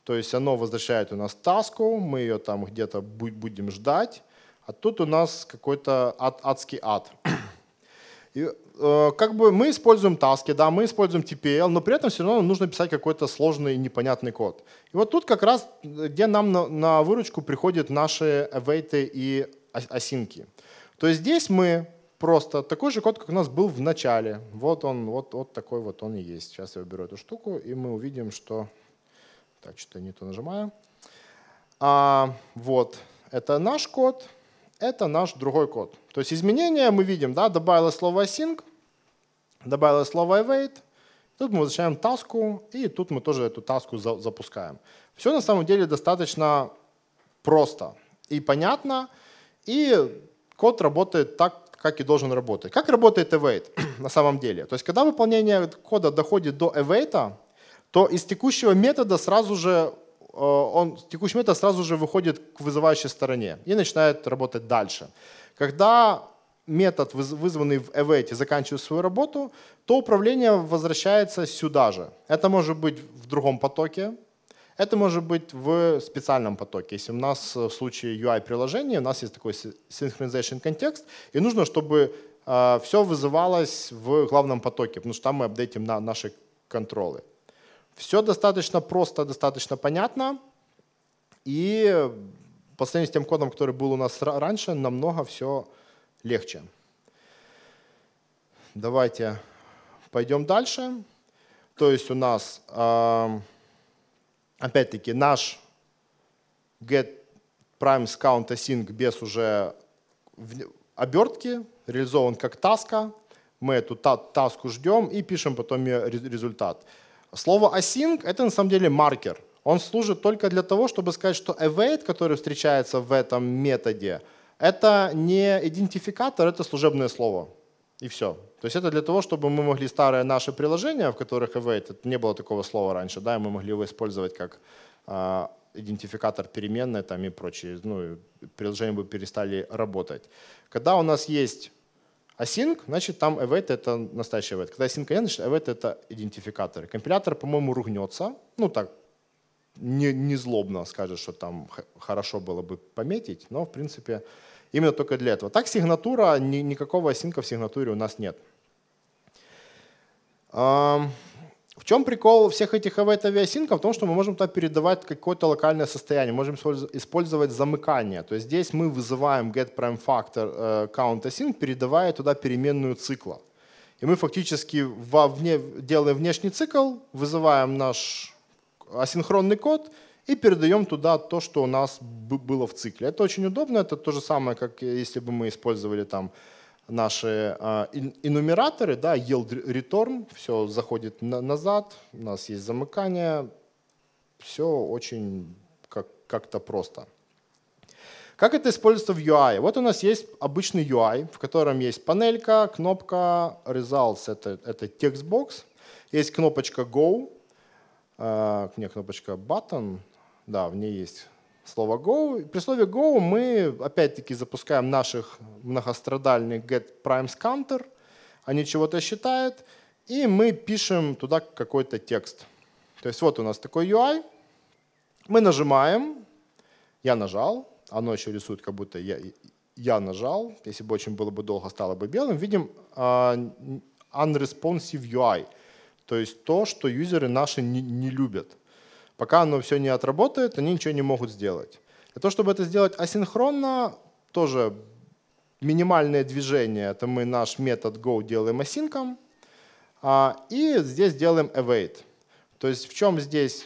S1: То есть оно возвращает у нас таску, мы ее там где-то будем ждать, а тут у нас какой-то ад, адский ад. И, э, как бы мы используем таски, да, мы используем ти пи эл, но при этом все равно нужно писать какой-то сложный непонятный код. И вот тут как раз, где нам на, на выручку приходят наши await и осинки. То есть здесь мы просто такой же код, как у нас был в начале. Вот он, вот, вот такой вот он и есть. Сейчас я уберу эту штуку, и мы увидим, что... Так, что-то не то нажимаю. А, вот, это наш код. Это наш другой код. То есть изменения мы видим, да, добавилось слово async, добавилось слово await, тут мы возвращаем таску, и тут мы тоже эту таску за, запускаем. Все на самом деле достаточно просто и понятно, и код работает так, как и должен работать. Как работает await на самом деле? То есть когда выполнение кода доходит до await, то из текущего метода сразу же Он, текущий метод сразу же выходит к вызывающей стороне и начинает работать дальше. Когда метод, вызванный в await, заканчивает свою работу, то управление возвращается сюда же. Это может быть в другом потоке, это может быть в специальном потоке. Если у нас в случае ю ай-приложения у нас есть такой synchronization контекст, и нужно, чтобы э, все вызывалось в главном потоке, потому что там мы апдейтим на наши контролы. Все достаточно просто, достаточно понятно, и по сравнению с тем кодом, который был у нас раньше, намного все легче. Давайте пойдем дальше. То есть у нас, опять-таки, наш getPrimesCountAsync без уже обертки реализован как таска. Мы эту таску ждем и пишем потом результат. Слово async — это на самом деле маркер. Он служит только для того, чтобы сказать, что await, который встречается в этом методе, это не идентификатор, это служебное слово. И все. То есть это для того, чтобы мы могли старые наши приложения, в которых await, не было такого слова раньше, да, и мы могли его использовать как э, идентификатор переменной там, и прочее. Ну, приложения бы перестали работать. Когда у нас есть async, значит там await — это настоящий await. Когда async нет, значит await — это идентификаторы. Компилятор, по-моему, ругнется, ну так, не, не злобно скажет, что там хорошо было бы пометить, но в принципе именно только для этого. Так сигнатура, ни, никакого async в сигнатуре у нас нет. В чем прикол всех этих await и async? В том, что мы можем туда передавать какое-то локальное состояние, можем использовать замыкание. То есть здесь мы вызываем getPrimeFactor countAsync, передавая туда переменную цикла. И мы фактически вовне, делаем внешний цикл, вызываем наш асинхронный код и передаем туда то, что у нас было в цикле. Это очень удобно, это то же самое, как если бы мы использовали там наши э, энумераторы, да, yield return, все заходит на, назад, у нас есть замыкание, все очень как, как-то просто. Как это используется в ю ай? Вот у нас есть обычный ю ай, в котором есть панелька, кнопка, results — это, это текстбокс, есть кнопочка go, э, не, кнопочка button, да, в ней есть слово go. При слове go мы опять-таки запускаем наших многострадальных getPrimesCounter, они чего-то считают, и мы пишем туда какой-то текст. То есть вот у нас такой ю ай, мы нажимаем, я нажал, оно еще рисует, как будто я, я нажал, если бы очень было бы долго, стало бы белым, видим uh, unresponsive ю ай, то есть то, что юзеры наши не, не любят. Пока оно все не отработает, они ничего не могут сделать. Для того, чтобы это сделать асинхронно, тоже минимальное движение, это мы наш метод go делаем асинком, и здесь делаем await. То есть в чем здесь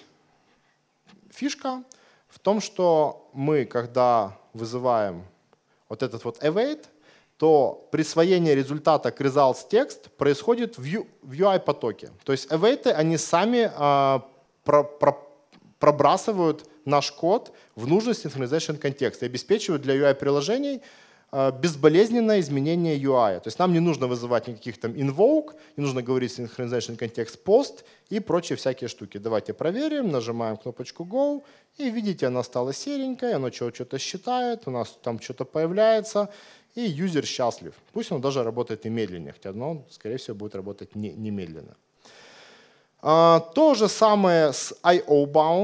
S1: фишка? В том, что мы, когда вызываем вот этот вот await, то присвоение результата к results text происходит в ю ай-потоке. То есть await, они сами а, про, про, пробрасывают наш код в нужный synchronization контекст и обеспечивают для ю ай-приложений безболезненное изменение ю ай. То есть нам не нужно вызывать никаких там invoke, не нужно говорить synchronization контекст post и прочие всякие штуки. Давайте проверим, нажимаем кнопочку go, и видите, она стала серенькой, оно что-то считает, у нас там что-то появляется, и юзер счастлив. Пусть он даже работает и медленнее, хотя оно, скорее всего, будет работать не, не медленно. А, то же самое с ай о bound.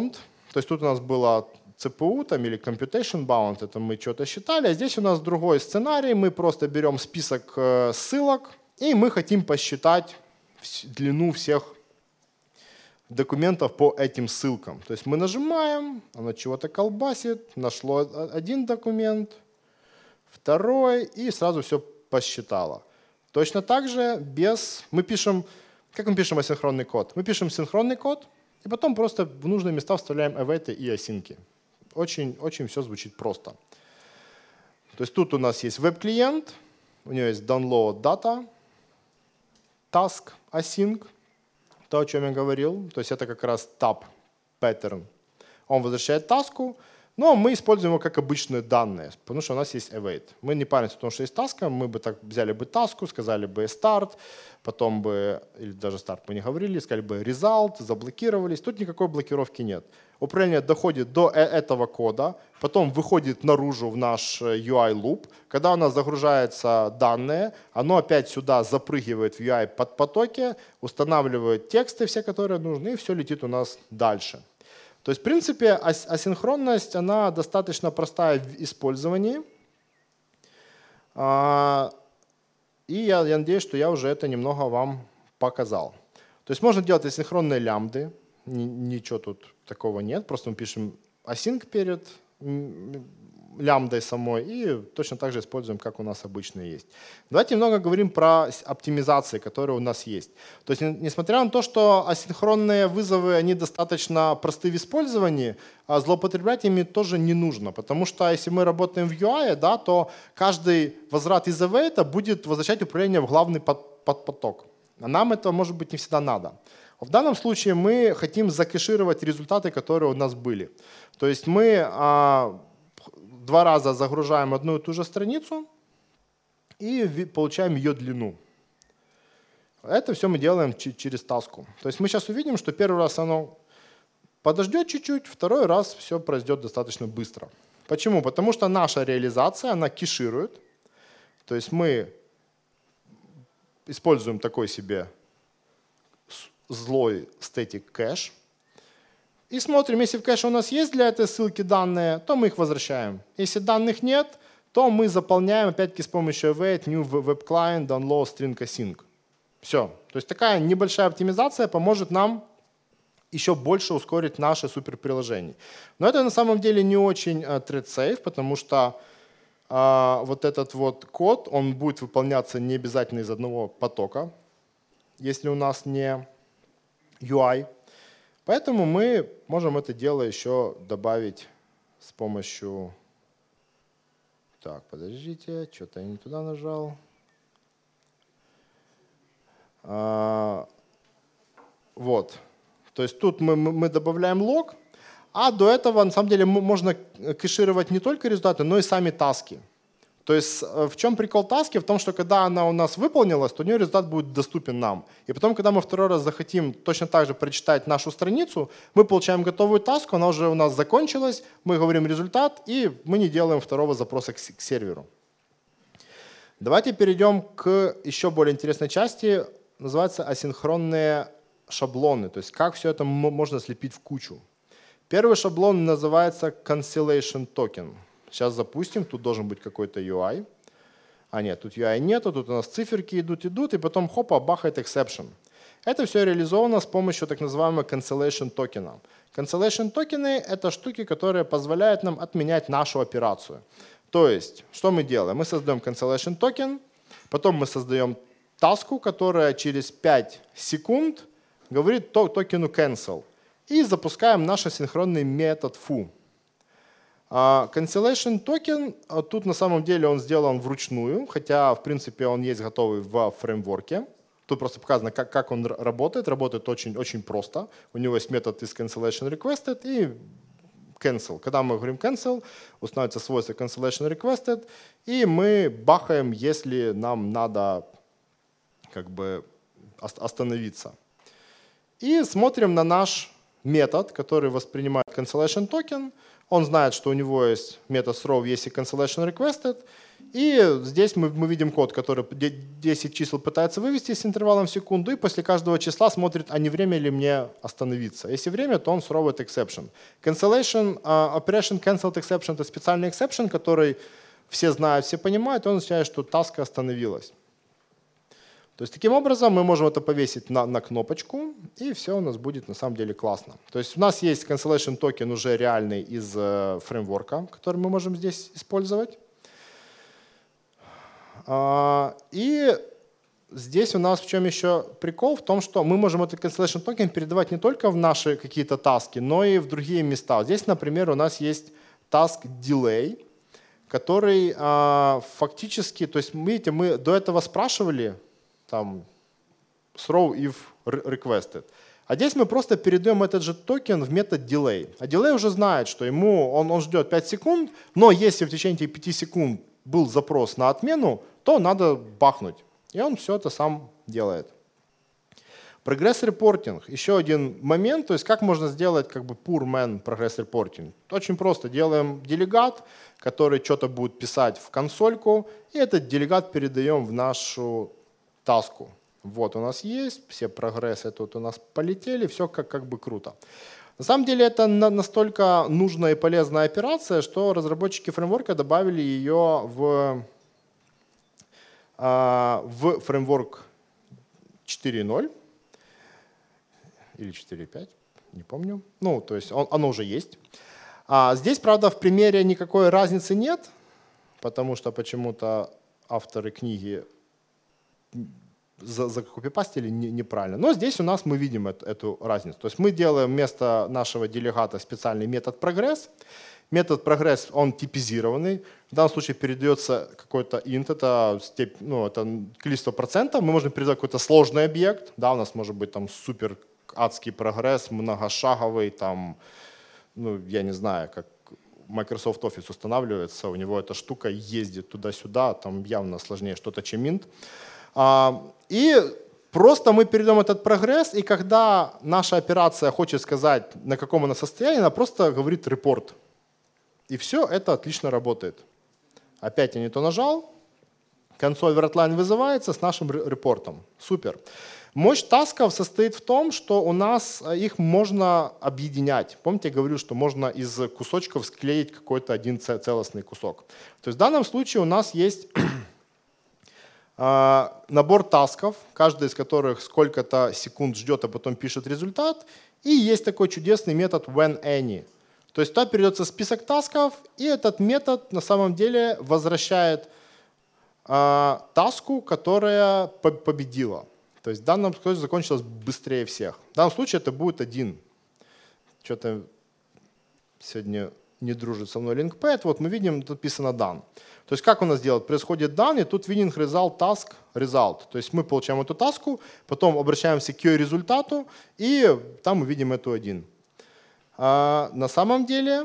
S1: То есть тут у нас было си пи ю там, или computation bound, это мы что-то считали, а здесь у нас другой сценарий, мы просто берем список ссылок, и мы хотим посчитать длину всех документов по этим ссылкам. То есть мы нажимаем, оно чего-то колбасит, нашло один документ, второй, и сразу все посчитало. Точно так же без... Мы пишем... Как мы пишем асинхронный код? Мы пишем синхронный код, и потом просто в нужные места вставляем await и async. Очень, очень все звучит просто. То есть тут у нас есть веб-клиент, у него есть download data, task async, то, о чем я говорил. То есть это как раз tab pattern. Он возвращает таску, но мы используем его как обычные данные, потому что у нас есть await. Мы не паримся о том, что есть таска, мы бы так взяли бы таску, сказали бы start, потом бы, или даже start мы не говорили, сказали бы result, заблокировались. Тут никакой блокировки нет. Управление доходит до этого кода, потом выходит наружу в наш ю ай-луп. Когда у нас загружаются данные, оно опять сюда запрыгивает в ю ай-потоке, устанавливает тексты все, которые нужны, и все летит у нас дальше. То есть, в принципе, асинхронность, она достаточно простая в использовании. И я, я надеюсь, что я уже это немного вам показал. То есть можно делать асинхронные лямбды, ничего тут такого нет, просто мы пишем async перед лямбдой самой и точно так же используем, как у нас обычно есть. Давайте немного говорим про оптимизации, которые у нас есть. То есть, несмотря на то, что асинхронные вызовы, они достаточно просты в использовании, а злоупотреблять ими тоже не нужно, потому что если мы работаем в ю ай, да, то каждый возврат из await будет возвращать управление в главный поток. А нам это, может быть, не всегда надо. В данном случае мы хотим закэшировать результаты, которые у нас были. То есть мы а, два раза загружаем одну и ту же страницу и получаем ее длину. Это все мы делаем через таску. То есть мы сейчас увидим, что первый раз оно подождет чуть-чуть, второй раз все произойдет достаточно быстро. Почему? Потому что наша реализация, она кэширует. То есть мы используем такой себе злой static кэш. И смотрим, если в кэше у нас есть для этой ссылки данные, то мы их возвращаем. Если данных нет, то мы заполняем опять-таки с помощью await new web client download string async. Все. То есть такая небольшая оптимизация поможет нам еще больше ускорить наше суперприложение. Но это на самом деле не очень uh, thread safe, потому что uh, вот этот вот код, он будет выполняться не обязательно из одного потока, если у нас не ю ай. Поэтому мы можем это дело еще добавить с помощью... Так, подождите, что-то я не туда нажал. А, вот. То есть тут мы, мы добавляем лог, а до этого на самом деле можно кэшировать не только результаты, но и сами таски. То есть в чем прикол таски? В том, что когда она у нас выполнилась, то у нее результат будет доступен нам. И потом, когда мы второй раз захотим точно так же прочитать нашу страницу, мы получаем готовую таску, она уже у нас закончилась, мы говорим результат, и мы не делаем второго запроса к серверу. Давайте перейдем к еще более интересной части, называется асинхронные шаблоны, то есть как все это можно слепить в кучу. Первый шаблон называется cancellation token. Сейчас запустим, тут должен быть какой-то ю ай. А нет, тут ю ай нету, тут у нас циферки идут, идут, и потом хопа, бахает exception. Это все реализовано с помощью так называемого cancellation токена. Cancellation токены — это штуки, которые позволяют нам отменять нашу операцию. То есть, что мы делаем? Мы создаем cancellation токен, потом мы создаем таску, которая через пять секунд говорит токену cancel, и запускаем наш асинхронный метод foo. Uh, cancellation токен, uh, тут на самом деле он сделан вручную, хотя в принципе он есть готовый в фреймворке. Тут просто показано, как, как он работает. Работает очень, очень просто. У него есть метод из cancellation requested и cancel. Когда мы говорим cancel, устанавливается свойство cancellation requested, и мы бахаем, если нам надо как бы остановиться. И смотрим на наш метод, который воспринимает cancellation токен. Он знает, что у него есть метод throw, если cancellation requested. И здесь мы, мы видим код, который десять чисел пытается вывести с интервалом в секунду, и после каждого числа смотрит, а не время ли мне остановиться. Если время, то он throw exception. Cancellation, uh, operation cancelled exception — это специальный exception, который все знают, все понимают, и он означает, что таска остановилась. То есть таким образом мы можем это повесить на, на кнопочку, и все у нас будет на самом деле классно. То есть у нас есть cancellation токен уже реальный из э, фреймворка, который мы можем здесь использовать. И здесь у нас в чем еще прикол? В том, что мы можем этот cancellation токен передавать не только в наши какие-то таски, но и в другие места. Здесь, например, у нас есть task delay, который а, фактически, то есть, видите, мы до этого спрашивали там throw if requested. А здесь мы просто передаем этот же токен в метод delay. А delay уже знает, что ему он, он ждет пять секунд, но если в течение этих пяти секунд был запрос на отмену, то надо бахнуть. И он все это сам делает. Прогресс репортинг. Еще один момент, то есть как можно сделать как бы poor man прогресс репортинг. Очень просто. Делаем делегат, который что-то будет писать в консольку, и этот делегат передаем в нашу таску. Вот у нас есть, все прогрессы тут у нас полетели, все как, как бы круто. На самом деле это настолько нужная и полезная операция, что разработчики фреймворка добавили ее в, в фреймворк четыре ноль или четыре пять, не помню. Ну, то есть он, оно уже есть. А здесь, правда, в примере никакой разницы нет, потому что почему-то авторы книги закопипастили неправильно. Но здесь у нас мы видим эту, эту разницу. То есть мы делаем вместо нашего делегата специальный метод прогресс. Метод прогресс, он типизированный. В данном случае передается какой-то int, это, степь, ну, это количество процентов. Мы можем передать какой-то сложный объект. Да, у нас может быть там супер адский прогресс, многошаговый, там, ну, я не знаю, как Microsoft Office устанавливается, у него эта штука ездит туда-сюда, там явно сложнее что-то, чем int. И просто мы перейдем этот прогресс, и когда наша операция хочет сказать, на каком она состоянии, она просто говорит report. И все это отлично работает. Опять я не то нажал, консоль writeline вызывается с нашим репортом. Супер. Мощь тасков состоит в том, что у нас их можно объединять. Помните, я говорил, что можно из кусочков склеить какой-то один целостный кусок. То есть в данном случае у нас есть набор тасков, каждый из которых сколько-то секунд ждет, а потом пишет результат. И есть такой чудесный метод whenAny. То есть туда передается список тасков, и этот метод на самом деле возвращает э, таску, которая победила. То есть в данном случае закончилось быстрее всех. В данном случае это будет один. Что-то сегодня не дружит со мной linkpad. Вот мы видим, тут написано done. То есть как у нас делает? Происходит done, и тут winning result, task, result. То есть мы получаем эту таску, потом обращаемся к ее результату, и там мы видим эту один. А на самом деле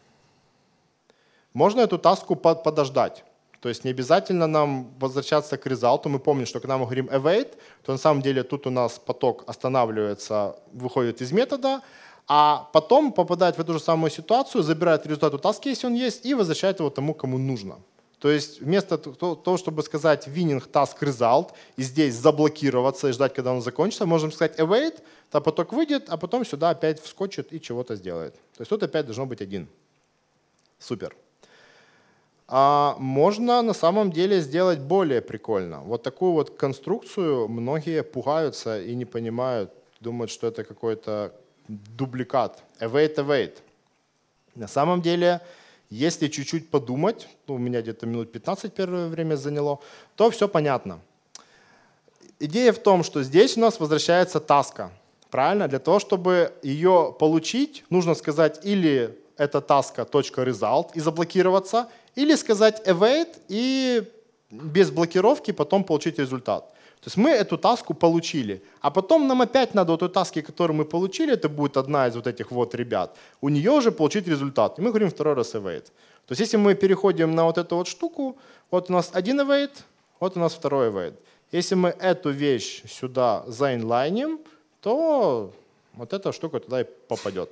S1: можно эту таску подождать. То есть не обязательно нам возвращаться к результату. Мы помним, что когда мы говорим await, то на самом деле тут у нас поток останавливается, выходит из метода, а потом попадает в эту же самую ситуацию, забирает результат у таски, если он есть, и возвращает его тому, кому нужно. То есть вместо того, чтобы сказать winning task result и здесь заблокироваться и ждать, когда он закончится, можем сказать await, то поток выйдет, а потом сюда опять вскочит и чего-то сделает. То есть тут опять должно быть один. Супер. А можно на самом деле сделать более прикольно. Вот такую вот конструкцию многие пугаются и не понимают, думают, что это какой-то дубликат. Await, await. На самом деле, если чуть-чуть подумать, ну, у меня где-то минут пятнадцать первое время заняло, то все понятно. Идея в том, что здесь у нас возвращается таска. Правильно? Для того, чтобы ее получить, нужно сказать или это таска .result и заблокироваться, или сказать await и без блокировки потом получить результат. То есть мы эту таску получили, а потом нам опять надо вот эту таску, которую мы получили, это будет одна из вот этих вот ребят, у нее уже получить результат. И мы говорим второй раз await. То есть если мы переходим на вот эту вот штуку, вот у нас один await, вот у нас второй await. Если мы эту вещь сюда заинлайним, то Вот эта штука туда и попадет.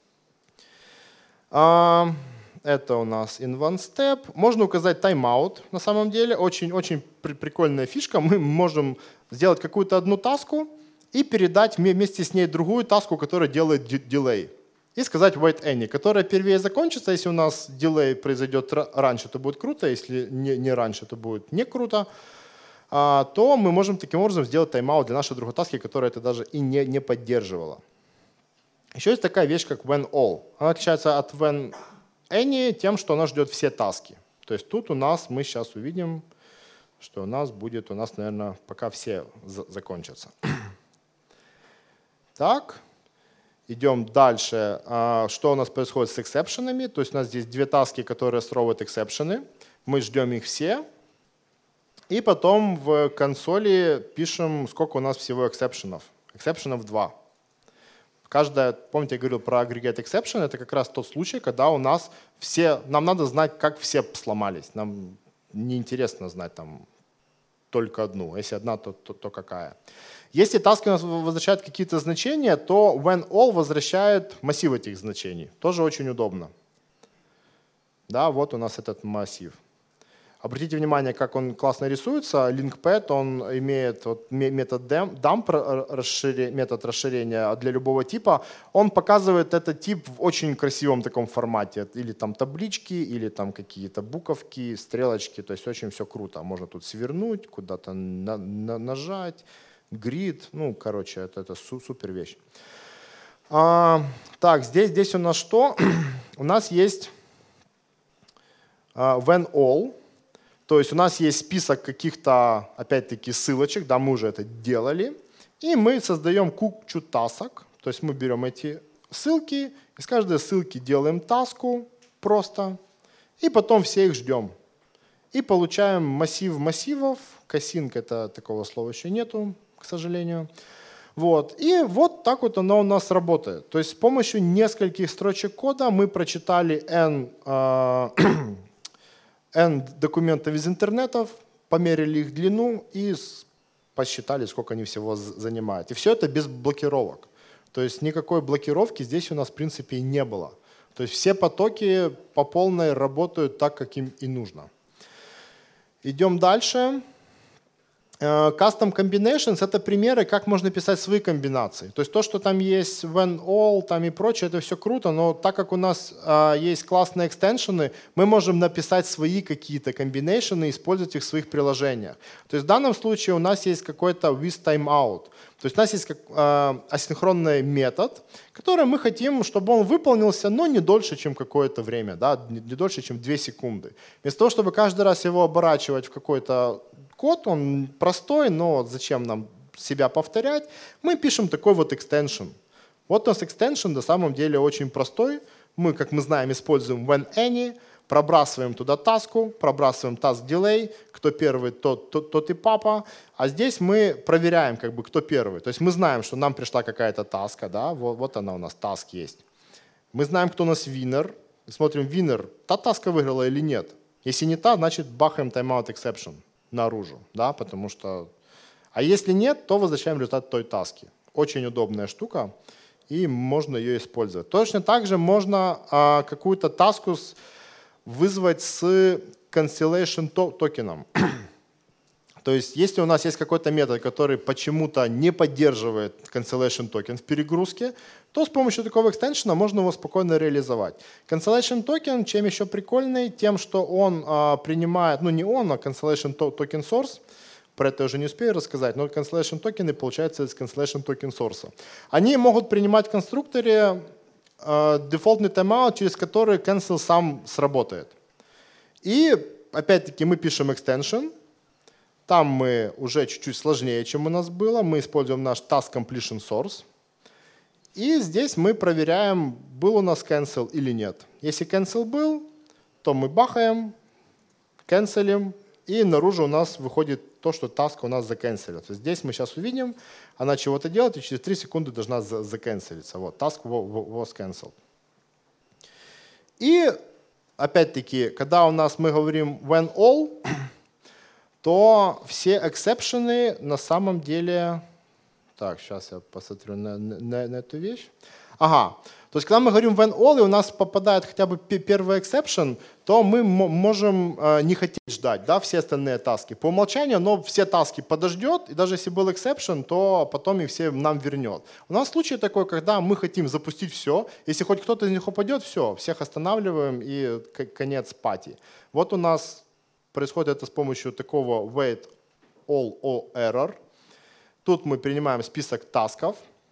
S1: А, это у нас in one step. Можно указать тайм-аут на самом деле. Очень-очень при- прикольная фишка. Мы можем сделать какую-то одну таску и передать вместе с ней другую таску, которая делает дилей. И сказать wait any, которая первее закончится. Если у нас дилей произойдет раньше, то будет круто. Если не, не раньше, то будет не круто. А, то мы можем таким образом сделать тайм-аут для нашей другой таски, которая это даже и не, не поддерживала. Еще есть такая вещь, как when all. Она отличается от when any тем, что она ждет все таски. То есть тут у нас, мы сейчас увидим, что у нас будет, у нас, наверное, пока все закончатся. Так, идем дальше. Что у нас происходит с эксепшенами? То есть у нас здесь две таски, которые строят эксепшены. Мы ждем их все. И потом в консоли пишем, сколько у нас всего эксепшенов. Эксепшенов два. Каждая, помните, я говорил про aggregate exception, это как раз тот случай, когда у нас все, нам надо знать, как все сломались. Нам неинтересно знать там только одну. Если одна, то, то, то какая. Если таски у нас возвращают какие-то значения, то when all возвращает массив этих значений. Тоже очень удобно. Да, вот у нас этот массив. Обратите внимание, как он классно рисуется. LinkPad, он имеет вот метод dump, метод расширения для любого типа. Он показывает этот тип в очень красивом таком формате. Или там таблички, или там какие-то буковки, стрелочки. То есть очень все круто. Можно тут свернуть, куда-то на, на, нажать. Грид. Ну, короче, это, это супер вещь. А, так, здесь, здесь у нас что? У нас есть uh, when all. То есть у нас есть список каких-то, опять-таки, ссылочек, да, мы уже это делали, и мы создаем кучу тасок, то есть мы берем эти ссылки, из каждой ссылки делаем таску просто, и потом все их ждем. И получаем массив массивов, кассинг, это такого слова еще нету, к сожалению. Вот. И вот так вот оно у нас работает. То есть с помощью нескольких строчек кода мы прочитали n, э, n документов из интернетов, померили их длину и посчитали, сколько они всего занимают. И все это без блокировок. То есть никакой блокировки здесь у нас в принципе и не было. То есть все потоки по полной работают так, как им и нужно. Идем дальше. Custom combinations — это примеры, как можно писать свои комбинации. То есть то, что там есть when all там и прочее, это все круто, но так как у нас а, есть классные экстеншены, мы можем написать свои какие-то комбинейшены и использовать их в своих приложениях. То есть в данном случае у нас есть какой-то with timeout. То есть у нас есть как, а, асинхронный метод, который мы хотим, чтобы он выполнился, но не дольше, чем какое-то время, да, не, не дольше, чем две секунды. Вместо того, чтобы каждый раз его оборачивать в какой-то код, он простой, но зачем нам себя повторять? Мы пишем такой вот extension. Вот у нас extension на самом деле очень простой. Мы, как мы знаем, используем when any, пробрасываем туда таску, пробрасываем task delay, кто первый, тот, тот, тот и папа. А здесь мы проверяем, как бы, кто первый. То есть мы знаем, что нам пришла какая-то таска, да, вот, вот она у нас, task есть. Мы знаем, кто у нас winner. Смотрим, winner, та таска выиграла или нет. Если не та, значит бахаем timeout exception наружу, да, потому что... А если нет, то возвращаем результат той таски. Очень удобная штука, и можно ее использовать. Точно так же можно а, какую-то таску с, вызвать с cancellation токеном. То есть, если у нас есть какой-то метод, который почему-то не поддерживает cancellation токен в перегрузке, то с помощью такого экстеншена можно его спокойно реализовать. Cancellation токен, чем еще прикольный, тем, что он а, принимает, ну не он, а cancellation токен source, про это я уже не успею рассказать, но cancellation токены получаются из cancellation токен source. Они могут принимать в конструкторе а, дефолтный тайм-аут, через который cancel сам сработает. И опять-таки мы пишем extension. Там мы уже чуть-чуть сложнее, чем у нас было. Мы используем наш task completion source. И здесь мы проверяем, был у нас cancel или нет. Если cancel был, то мы бахаем, канцелим, и наружу у нас выходит то, что task у нас заканцелил. То есть здесь мы сейчас увидим, она чего-то делает, и через три секунды должна заканцелиться. Вот, task was cancelled. И опять-таки, когда у нас мы говорим when all, то все эксепшены на самом деле... Так, сейчас я посмотрю на, на, на эту вещь. Ага. То есть, когда мы говорим when all, и у нас попадает хотя бы первый exception, то мы можем э, не хотеть ждать, да, все остальные таски. По умолчанию, но все таски подождет, и даже если был exception, то потом их все нам вернет. У нас случай такой, когда мы хотим запустить все, если хоть кто-то из них упадет, все, всех останавливаем и конец пати. Вот у нас происходит это с помощью такого wait all or error. Тут мы принимаем список тасков,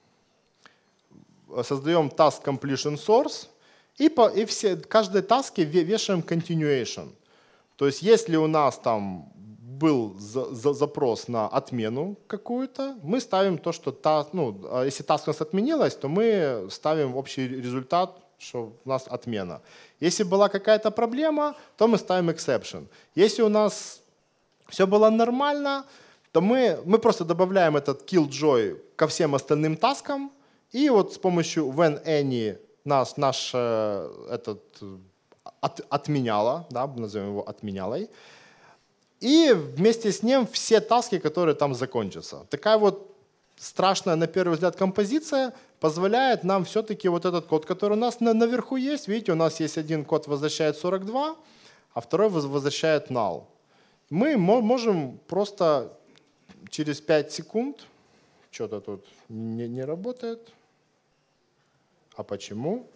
S1: создаем task completion source и, по, и все, каждой таске вешаем continuation. То есть если у нас там был за, за, запрос на отмену какую-то, мы ставим то, что та, ну, если таsk у нас отменилась, то мы ставим общий результат, что у нас отмена. Если была какая-то проблема, то мы ставим exception. Если у нас все было нормально, то мы, мы просто добавляем этот killjoy ко всем остальным таскам, и вот с помощью when any наш, наш э, этот, от, отменяла, да, назовем его отменялой, и вместе с ним все таски, которые там закончатся. Такая вот страшная на первый взгляд композиция позволяет нам все-таки вот этот код, который у нас на, наверху есть, видите, у нас есть один код возвращает сорок два, а второй возвращает null. Мы можем просто через пять секунд, что-то тут не, не работает. А почему?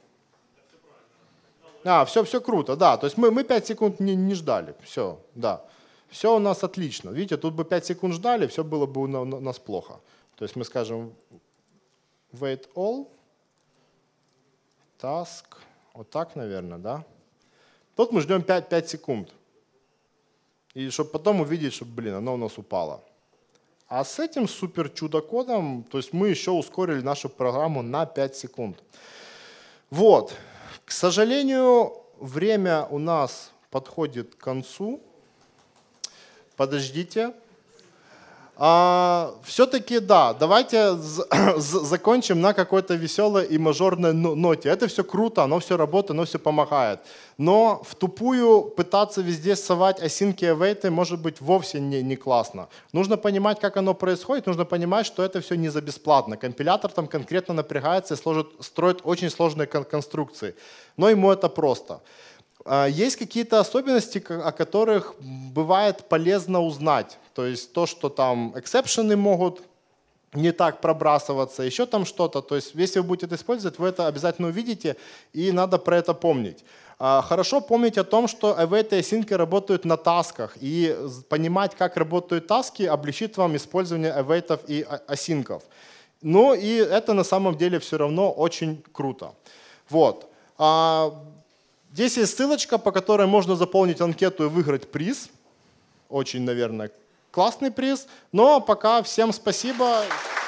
S1: А, все, все круто, да. То есть мы, мы пять секунд не, не ждали. Все, да. Все у нас отлично. Видите, тут бы пять секунд ждали, все было бы у нас плохо. То есть мы скажем wait all, task, вот так, наверное, да. Тут мы ждем пять, пять секунд. И чтобы потом увидеть, что, блин, оно у нас упало. А с этим супер чудо-кодом, то есть мы еще ускорили нашу программу на пять секунд. Вот. К сожалению, время у нас подходит к концу. Подождите. А, все-таки, да, давайте закончим на какой-то веселой и мажорной ноте. Это все круто, оно все работает, оно все помогает. Но в тупую пытаться везде совать осинки и await может быть вовсе не, не классно. Нужно понимать, как оно происходит, нужно понимать, что это все не за бесплатно. Компилятор там конкретно напрягается и сложит, строит очень сложные кон- конструкции. Но ему это просто. Есть какие-то особенности, о которых бывает полезно узнать. То есть то, что там эксепшены могут не так пробрасываться, еще там что-то. То есть если вы будете это использовать, вы это обязательно увидите, и надо про это помнить. Хорошо помнить о том, что await и async работают на тасках, и понимать, как работают таски, облегчит вам использование await и async. Ну и это на самом деле все равно очень круто. Вот. Здесь есть ссылочка, по которой можно заполнить анкету и выиграть приз. Очень, наверное, классный приз. Но пока всем спасибо.